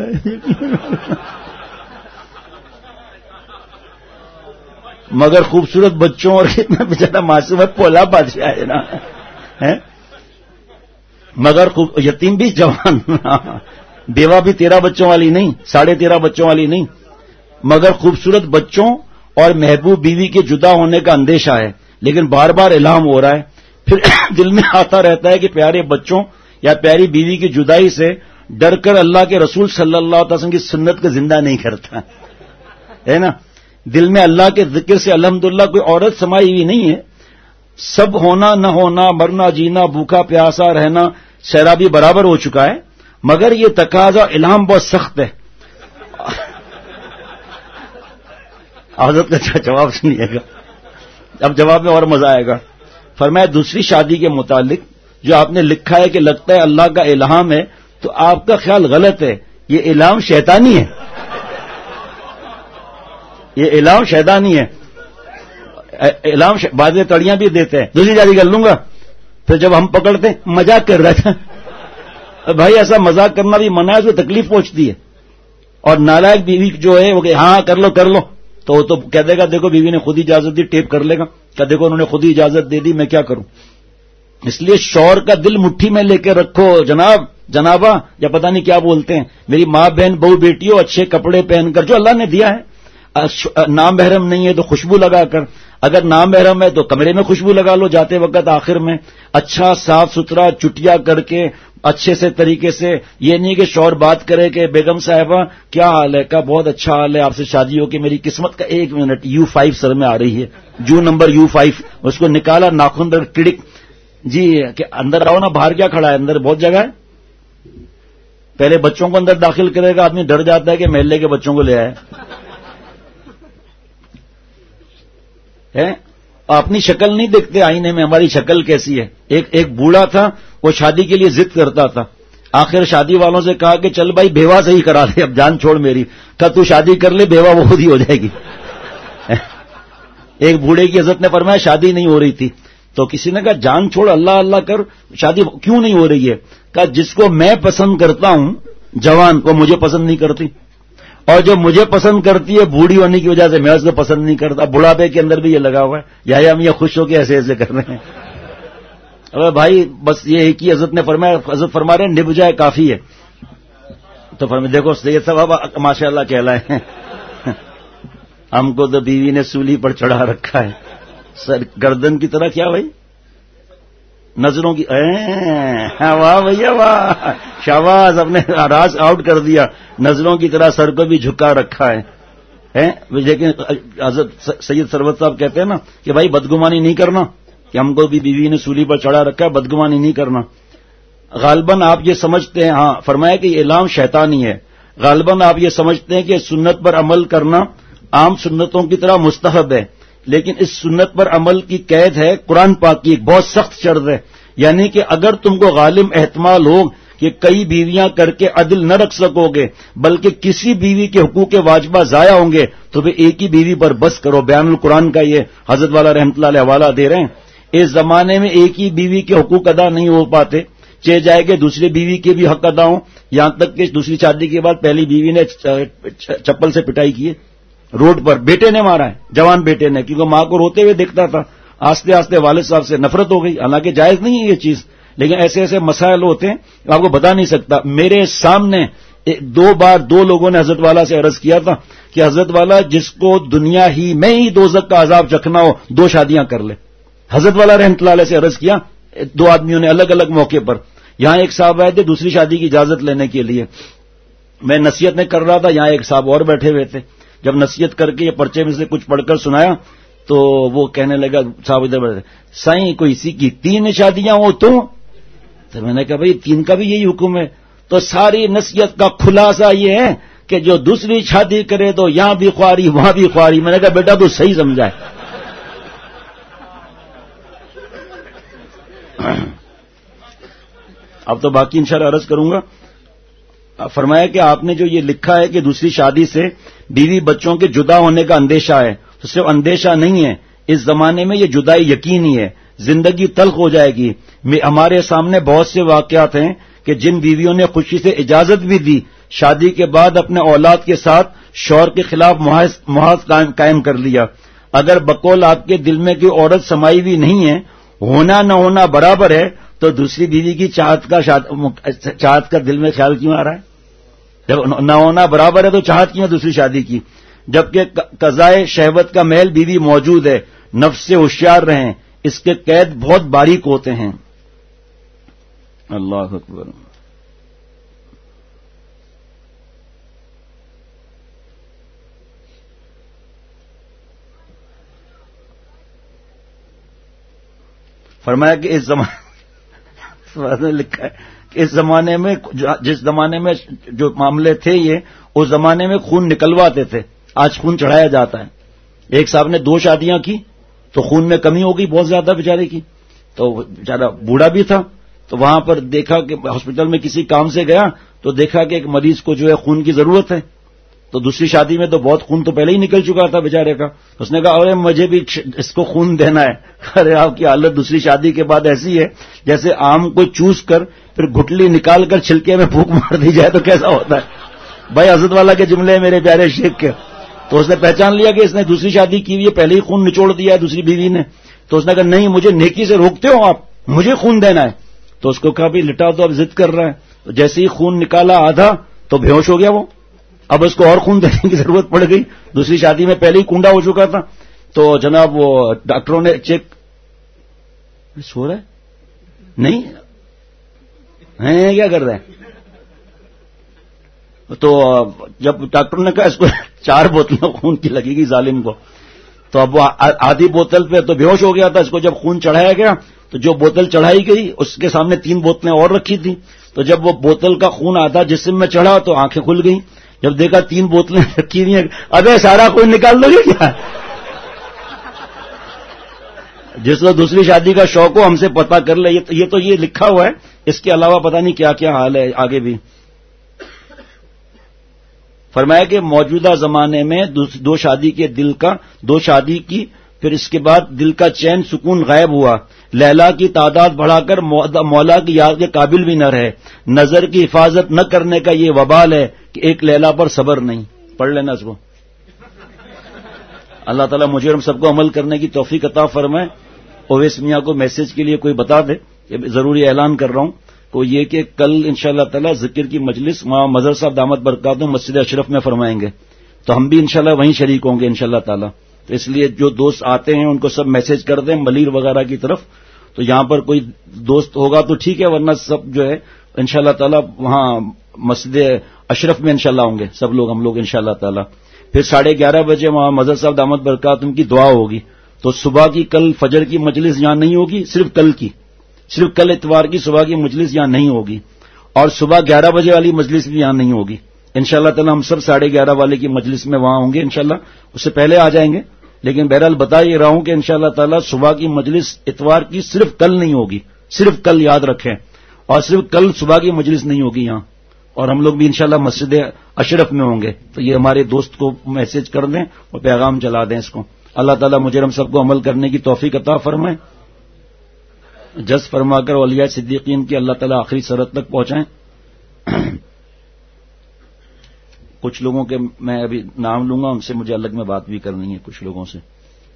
مگر خوبصورت بچوں اور اتنا بیچارہ معصوم ہے, پولا بادشاہ ہے نا, مگر یتیم بھی جوان, بیوہ بھی تیرہ بچوں والی نہیں, ساڑھے تیرہ بچوں والی نہیں, مگر خوبصورت بچوں اور محبوب بیوی کے جدا ہونے کا اندیشہ ہے. لیکن بار بار الہام ہو رہا ہے, پھر دل میں آتا رہتا ہے کہ پیارے بچوں یا پیاری بیوی کی جدائی سے ڈر کر اللہ کے رسول صلی اللہ علیہ وسلم کی سنت کو زندہ نہیں کرتا ہے نا. دل میں اللہ کے ذکر سے الحمدللہ کوئی عورت سمائی ہوئی نہیں ہے. سب ہونا نہ ہونا, مرنا جینا, بھوکا پیاسا رہنا, سیرابی برابر ہو چکا ہے, مگر یہ تقاضا الہام بہت سخت ہے. حضرت کا جواب سنیے گا, اب جواب میں اور مزہ آئے گا. فرمایا دوسری شادی کے متعلق جو آپ نے لکھا ہے کہ لگتا ہے اللہ کا الہام ہے, تو آپ کا خیال غلط ہے. یہ الہام شیطانی ہے, یہ الہام شیطانی ہے. الہام بعد میں تڑیاں بھی دیتے ہیں, دوسری شادی کر لوں گا, پھر جب ہم پکڑتے مذاق کر رہا تھا. بھائی ایسا مذاق کرنا بھی منع ہے, اس کو تکلیف پہنچتی ہے. اور نالائق بیوی جو ہے وہ کہ ہاں کر لو کر لو, تو وہ تو کہہ دے گا دیکھو بیوی نے خود ہی اجازت دی, ٹیپ کر لے گا کہ دیکھو انہوں نے خود ہی اجازت دے دی, میں کیا کروں. اس لیے شوہر کا دل مٹھی میں لے کے رکھو جناب, جنابہ, یا پتہ نہیں کیا بولتے ہیں. میری ماں بہن بہو بیٹیوں اچھے کپڑے پہن کر, جو اللہ نے دیا ہے. نام محرم نہیں ہے تو خوشبو لگا کر, اگر نام محرم ہے تو کمرے میں خوشبو لگا لو جاتے وقت آخر میں, اچھا صاف ستھرا چٹیا کر کے اچھے سے طریقے سے. یہ نہیں کہ شوہر بات کرے کہ بیگم صاحبہ کیا حال ہے, کا بہت اچھا حال ہے, آپ سے شادی ہو کہ میری قسمت کا ایک منٹ یو فائیو سر میں آ رہی ہے, جو نمبر یو فائیو, اس کو نکالا ناخن در ٹڑک, جی کہ اندر آؤ نا, باہر کیا کھڑا ہے, اندر بہت جگہ ہے. پہلے بچوں کو اندر داخل کرے گا, آدمی ڈر جاتا ہے کہ محلے کے بچوں کو لے آئے. اپنی شکل نہیں دیکھتے آئینے میں, ہماری شکل کیسی ہے. ایک ایک بوڑھا تھا, وہ شادی کے لیے ضد کرتا تھا. آخر شادی والوں سے کہا کہ چل بھائی بیوہ سے ہی کرا دے, اب جان چھوڑ میری. کہا تو شادی کر لے, بیوہ وہ خود ہی ہو جائے گی. ایک بوڑھے کی حضرت نے فرمایا شادی نہیں ہو رہی تھی, تو کسی نے کہا جان چھوڑ اللہ اللہ کر, شادی کیوں نہیں ہو رہی ہے. کہا جس کو میں پسند کرتا ہوں جوان, وہ مجھے پسند نہیں کرتی, اور جو مجھے پسند کرتی ہے بوڑھی ہونے کی وجہ سے میں اس کو پسند نہیں کرتا. بڑھاپے کے اندر بھی یہ لگا ہوا ہے, یا ہم یہ خوش ہو کے ایسے ایسے کر رہے ہیں. ابے بھائی بس یہ ایک ہی حضرت نے فرمایا, حضرت فرما رہے ہیں نب جائے کافی ہے. تو فرمایا دیکھو سید صاحب ماشاء اللہ کہلائے ہیں, ہم کو تو بیوی نے سولی پر چڑھا رکھا ہے, سر گردن کی طرح. کیا بھائی نظروں کی واہ بھیا واہ شاباش، اپنے راز آؤٹ کر دیا. نظروں کی طرح سر کو بھی جھکا رکھا ہے. لیکن حضرت سید سرور صاحب کہتے ہیں نا کہ بھائی بدگمانی نہیں کرنا، کہ ہم کو بھی بیوی نے سولی پر چڑھا رکھا ہے، بدگمانی نہیں کرنا. غالباً آپ یہ سمجھتے ہیں، ہاں فرمایا کہ یہ اعلام شیطانی ہے. غالباً آپ یہ سمجھتے ہیں کہ سنت پر عمل کرنا عام سنتوں کی طرح مستحب ہے، لیکن اس سنت پر عمل کی قید ہے قرآن پاک کی ایک بہت سخت شرط ہے. یعنی کہ اگر تم کو غالب احتمال ہو کہ کئی بیویاں کر کے عدل نہ رکھ سکو گے، بلکہ کسی بیوی کے حقوق واجبہ ضائع ہوں گے، تو پھر ایک ہی بیوی پر بس کرو. بیان القرآن کا یہ حضرت والا رحمۃ اللہ علیہ حوالہ دے رہے ہیں. اس زمانے میں ایک ہی بیوی کے حقوق ادا نہیں ہو پاتے، چہ جائے کہ دوسری بیوی کے بھی حق ادا ہوں. یہاں تک کہ دوسری شادی کے بعد پہلی بیوی نے چپل سے پٹائی کی ہے روڈ پر، بیٹے نے مارا ہے، جوان بیٹے نے، کیونکہ ماں کو روتے ہوئے دیکھتا تھا. آستے آستے والد صاحب سے نفرت ہو گئی. حالانکہ جائز نہیں ہے یہ چیز، لیکن ایسے ایسے مسائل ہوتے ہیں آپ کو بتا نہیں سکتا. میرے سامنے دو بار دو لوگوں نے حضرت والا سے عرض کیا تھا کہ حضرت والا جس کو دنیا ہی میں ہی دوزخ کا عذاب چکھنا ہو دو شادیاں کر لے. حضرت والا رحمۃ اللہ علیہ سے عرض کیا دو آدمیوں نے الگ الگ موقع پر. یہاں ایک صاحب آئے تھے دوسری شادی کی اجازت لینے کے لیے، میں نصیحت نہیں کر رہا تھا، یہاں ایک صاحب اور بیٹھے ہوئے تھے. جب نصیحت کر کے یہ پرچے میں سے کچھ پڑھ کر سنایا تو وہ کہنے لگا، صاحب ادھر بیٹھے، سائیں کوئی اسی کی تین شادیاں ہو تو تو میں نے کہا بھائی تین کا بھی یہی حکم ہے. تو ساری نصیحت کا خلاصہ یہ ہے کہ جو دوسری شادی کرے تو یہاں بھی خواری وہاں بھی خواری. میں نے کہا بیٹا تو صحیح سمجھا ہے. اب تو باقی انشاءاللہ عرض کروں گا. فرمایا کہ آپ نے جو یہ لکھا ہے کہ دوسری شادی سے بیوی بچوں کے جدا ہونے کا اندیشہ ہے، تو صرف اندیشہ نہیں ہے، اس زمانے میں یہ جدائی یقینی ہے، زندگی تلخ ہو جائے گی. ہمارے سامنے بہت سے واقعات ہیں کہ جن بیویوں نے خوشی سے اجازت بھی دی، شادی کے بعد اپنے اولاد کے ساتھ شوہر کے خلاف محاذ قائم کر لیا. اگر بقول آپ کے دل میں کوئی عورت سمائی ہوئی نہیں ہے، ہونا نہ ہونا برابر ہے، تو دوسری بیوی کی چاہت کا چاہت کا دل میں خیال کیوں آ رہا ہے؟ جب نہ ہونا برابر ہے تو چاہت کیوں دوسری شادی کی؟ جبکہ قضائے شہوت کا محل بیوی موجود ہے. نفس سے ہوشیار رہیں، اس کے قید بہت باریک ہوتے ہیں. اللہ اکبر. فرمایا کہ اس زمانے لکھا ہے کہ اس زمانے میں جس زمانے میں جو معاملے تھے یہ اس زمانے میں خون نکلواتے تھے، آج خون چڑھایا جاتا ہے. ایک صاحب نے دو شادیاں کی تو خون میں کمی ہو گئی بہت زیادہ بیچارے کی، تو بیچارہ بوڑھا بھی تھا. تو وہاں پر دیکھا کہ ہاسپٹل میں کسی کام سے گیا تو دیکھا کہ ایک مریض کو جو ہے خون کی ضرورت ہے. تو دوسری شادی میں تو بہت خون تو پہلے ہی نکل چکا تھا بیچارے کا. اس نے کہا ارے مجھے بھی اس کو خون دینا ہے. ارے آپ کی حالت دوسری شادی کے بعد ایسی ہے جیسے آم کو چوس کر پھر گٹلی نکال کر چھلکے میں پھونک مار دی جائے تو کیسا ہوتا ہے. بھائی حضرت والا کے جملے میرے پیارے شیخ کے. تو اس نے پہچان لیا کہ اس نے دوسری شادی کی ہوئی پہلے ہی خون نچوڑ دیا ہے دوسری بیوی نے. تو اس نے کہا نہیں مجھے نیکی سے روکتے ہو آپ، مجھے خون دینا ہے. تو اس کو کہا بھی لٹا تو اب ضد کر رہا ہے. تو جیسے ہی خون نکالا آدھا تو بے ہوش ہو گیا وہ. اب اس کو اور خون دینے کی ضرورت پڑ گئی، دوسری شادی میں پہلے ہی کنڈا ہو چکا تھا. تو جناب وہ ڈاکٹروں نے چیک سو رہا ہے نہیں ہیں کیا کر رہے ہیں. تو جب ڈاکٹر نے کہا اس کو چار بوتلیں خون کی لگے گی ظالم کو، تو اب وہ آدھی بوتل پہ تو بے ہوش ہو گیا تھا. اس کو جب خون چڑھایا گیا تو جو بوتل چڑھائی گئی اس کے سامنے تین بوتلیں اور رکھی تھیں. تو جب وہ بوتل کا خون آدھا جسم میں چڑھا تو آنکھیں کھل گئیں. جب دیکھا تین بوتلیں رکھی ہوئی ہیں، ابے سارا خون نکال دو گے کیا؟ جس کو دوسری شادی کا شوق ہو ہم سے پتہ کر لے. یہ تو یہ لکھا ہوا ہے، اس کے علاوہ پتہ نہیں کیا کیا حال ہے آگے بھی. فرمایا کہ موجودہ زمانے میں دو شادی کے دل کا دو شادی کی پھر اس کے بعد دل کا چین سکون غائب ہوا. لیلا کی تعداد بڑھا کر مولا کی یاد کے قابل بھی نہ رہے. نظر کی حفاظت نہ کرنے کا یہ وبال ہے کہ ایک لیلا پر صبر نہیں. پڑھ لینا اس کو. اللہ تعالیٰ مجھے ہم سب کو عمل کرنے کی توفیق عطا فرمائے. اویس میاں کو میسج کے لیے کوئی بتا دے، ضروری اعلان کر رہا ہوں کو یہ کہ کل انشاءاللہ تعالیٰ ذکر کی مجلس وہاں مظہر صاحب دامت برکاتہم مسجد اشرف میں فرمائیں گے، تو ہم بھی انشاءاللہ وہیں شریک ہوں گے انشاءاللہ تعالیٰ. تو اس لیے جو دوست آتے ہیں ان کو سب میسج کر دیں ملیر وغیرہ کی طرف، تو یہاں پر کوئی دوست ہوگا تو ٹھیک ہے، ورنہ سب جو ہے انشاءاللہ تعالی وہاں مسجد اشرف میں انشاءاللہ ہوں گے سب لوگ، ہم لوگ انشاءاللہ تعالی. پھر ساڑھے گیارہ بجے وہاں مظہر صاحب دامت برکاتہم کی دعا ہوگی. تو صبح کی کل فجر کی مجلس یہاں نہیں ہوگی، صرف کل کی، صرف کل اتوار کی صبح کی مجلس یہاں نہیں ہوگی، اور صبح گیارہ بجے والی مجلس بھی یہاں نہیں ہوگی. انشاءاللہ تعالی ہم سب ساڑھے گیارہ والے کی مجلس میں وہاں ہوں گے انشاءاللہ، اس سے پہلے آ جائیں گے. لیکن بہرحال بتا یہ رہا ہوں کہ انشاءاللہ تعالی صبح کی مجلس اتوار کی صرف کل نہیں ہوگی، صرف کل یاد رکھیں، اور صرف کل صبح کی مجلس نہیں ہوگی یہاں. اور ہم لوگ بھی انشاءاللہ مسجد اشرف میں ہوں گے. تو یہ ہمارے دوست کو میسج کر دیں اور پیغام چلا دیں اس کو. اللہ تعالیٰ مجھے ہم سب کو عمل کرنے کی توفیق عطا فرمائے، جز فرما کر اولیاء صدیقین کی اللہ تعالیٰ آخری سرحد تک پہنچائیں. کچھ لوگوں کے میں ابھی نام لوں گا، ان سے مجھے الگ میں بات بھی کرنی ہے. کچھ لوگوں سے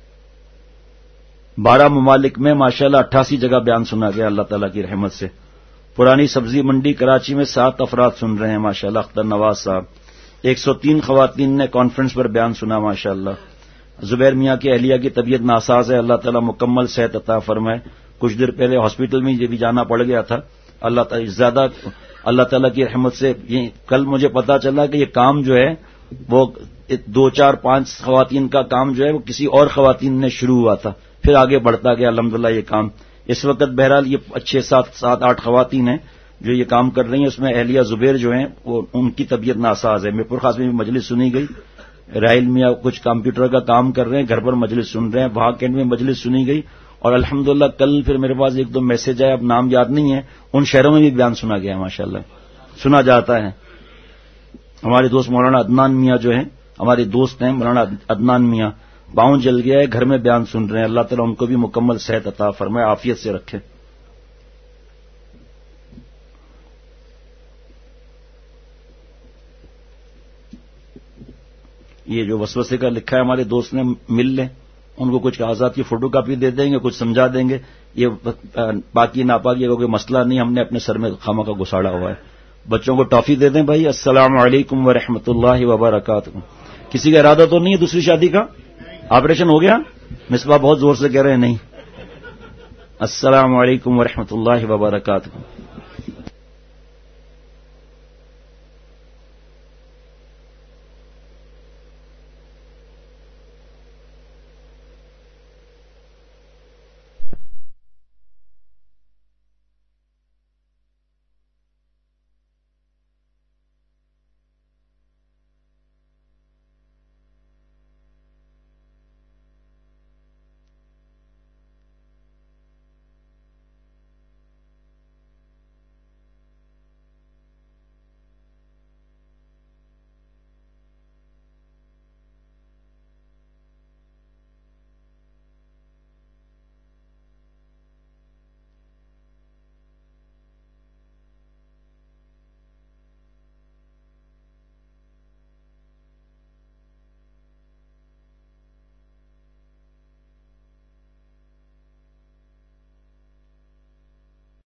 بارہ ممالک میں ماشاءاللہ اٹھاسی جگہ بیان سنا گیا اللہ تعالیٰ کی رحمت سے. پرانی سبزی منڈی کراچی میں سات افراد سن رہے ہیں ماشاءاللہ. اختر نواز صاحب. ایک سو تین خواتین نے کانفرنس پر بیان سنا ماشاءاللہ. زبیر میاں کی اہلیہ کی طبیعت ناساز ہے، اللہ تعالیٰ مکمل صحت عطا فرمائے. کچھ دیر پہلے ہاسپٹل میں یہ بھی جانا پڑ گیا تھا. اللہ تعالیٰ زیادہ اللہ تعالیٰ کی رحمت سے یہ کل مجھے پتا چلا کہ یہ کام جو ہے وہ دو چار پانچ خواتین کا کام جو ہے وہ کسی اور خواتین نے شروع ہوا تھا، پھر آگے بڑھتا گیا الحمدللہ یہ کام. اس وقت بہرحال یہ چھ سات سات آٹھ خواتین ہیں جو یہ کام کر رہی ہیں. اس میں اہلیہ زبیر جو ہیں وہ ان کی طبیعت ناساز ہے. میرپور خاص میں بھی مجلس سنی گئی. راہیل میاں کچھ کمپیوٹر کا کام کر رہے ہیں، گھر پر مجلس سن رہے ہیں. وہاں کینٹ میں مجلس سنی گئی. اور الحمدللہ کل پھر میرے پاس ایک دو میسج آئے، اب نام یاد نہیں ہے، ان شہروں میں بھی بیان سنا گیا ماشاءاللہ، سنا جاتا ہے. ہمارے دوست مولانا عدنان میاں جو ہیں، ہمارے دوست ہیں مولانا عدنان میاں، باؤں جل گیا ہے، گھر میں بیان سن رہے ہیں. اللہ تعالیٰ ان کو بھی مکمل صحت عطا فرمائے، عافیت سے رکھے. یہ جو وسوسے کا لکھا ہے ہمارے دوست نے، مل لیں، ان کو کچھ کاغذات کی فوٹو کاپی دے دیں گے، کچھ سمجھا دیں گے. یہ باقی ناپاکی کا کوئی مسئلہ نہیں، ہم نے اپنے سر میں خامہ کا گساڑا ہوا ہے. بچوں کو ٹافی دے دیں بھائی. السلام علیکم ورحمۃ اللہ وبرکاتہ. کسی کا ارادہ تو نہیں ہے دوسری شادی کا؟ آپریشن ہو گیا؟ مصباح بہت زور سے کہہ رہے ہیں نہیں. السلام علیکم ورحمۃ اللہ وبرکاتہ.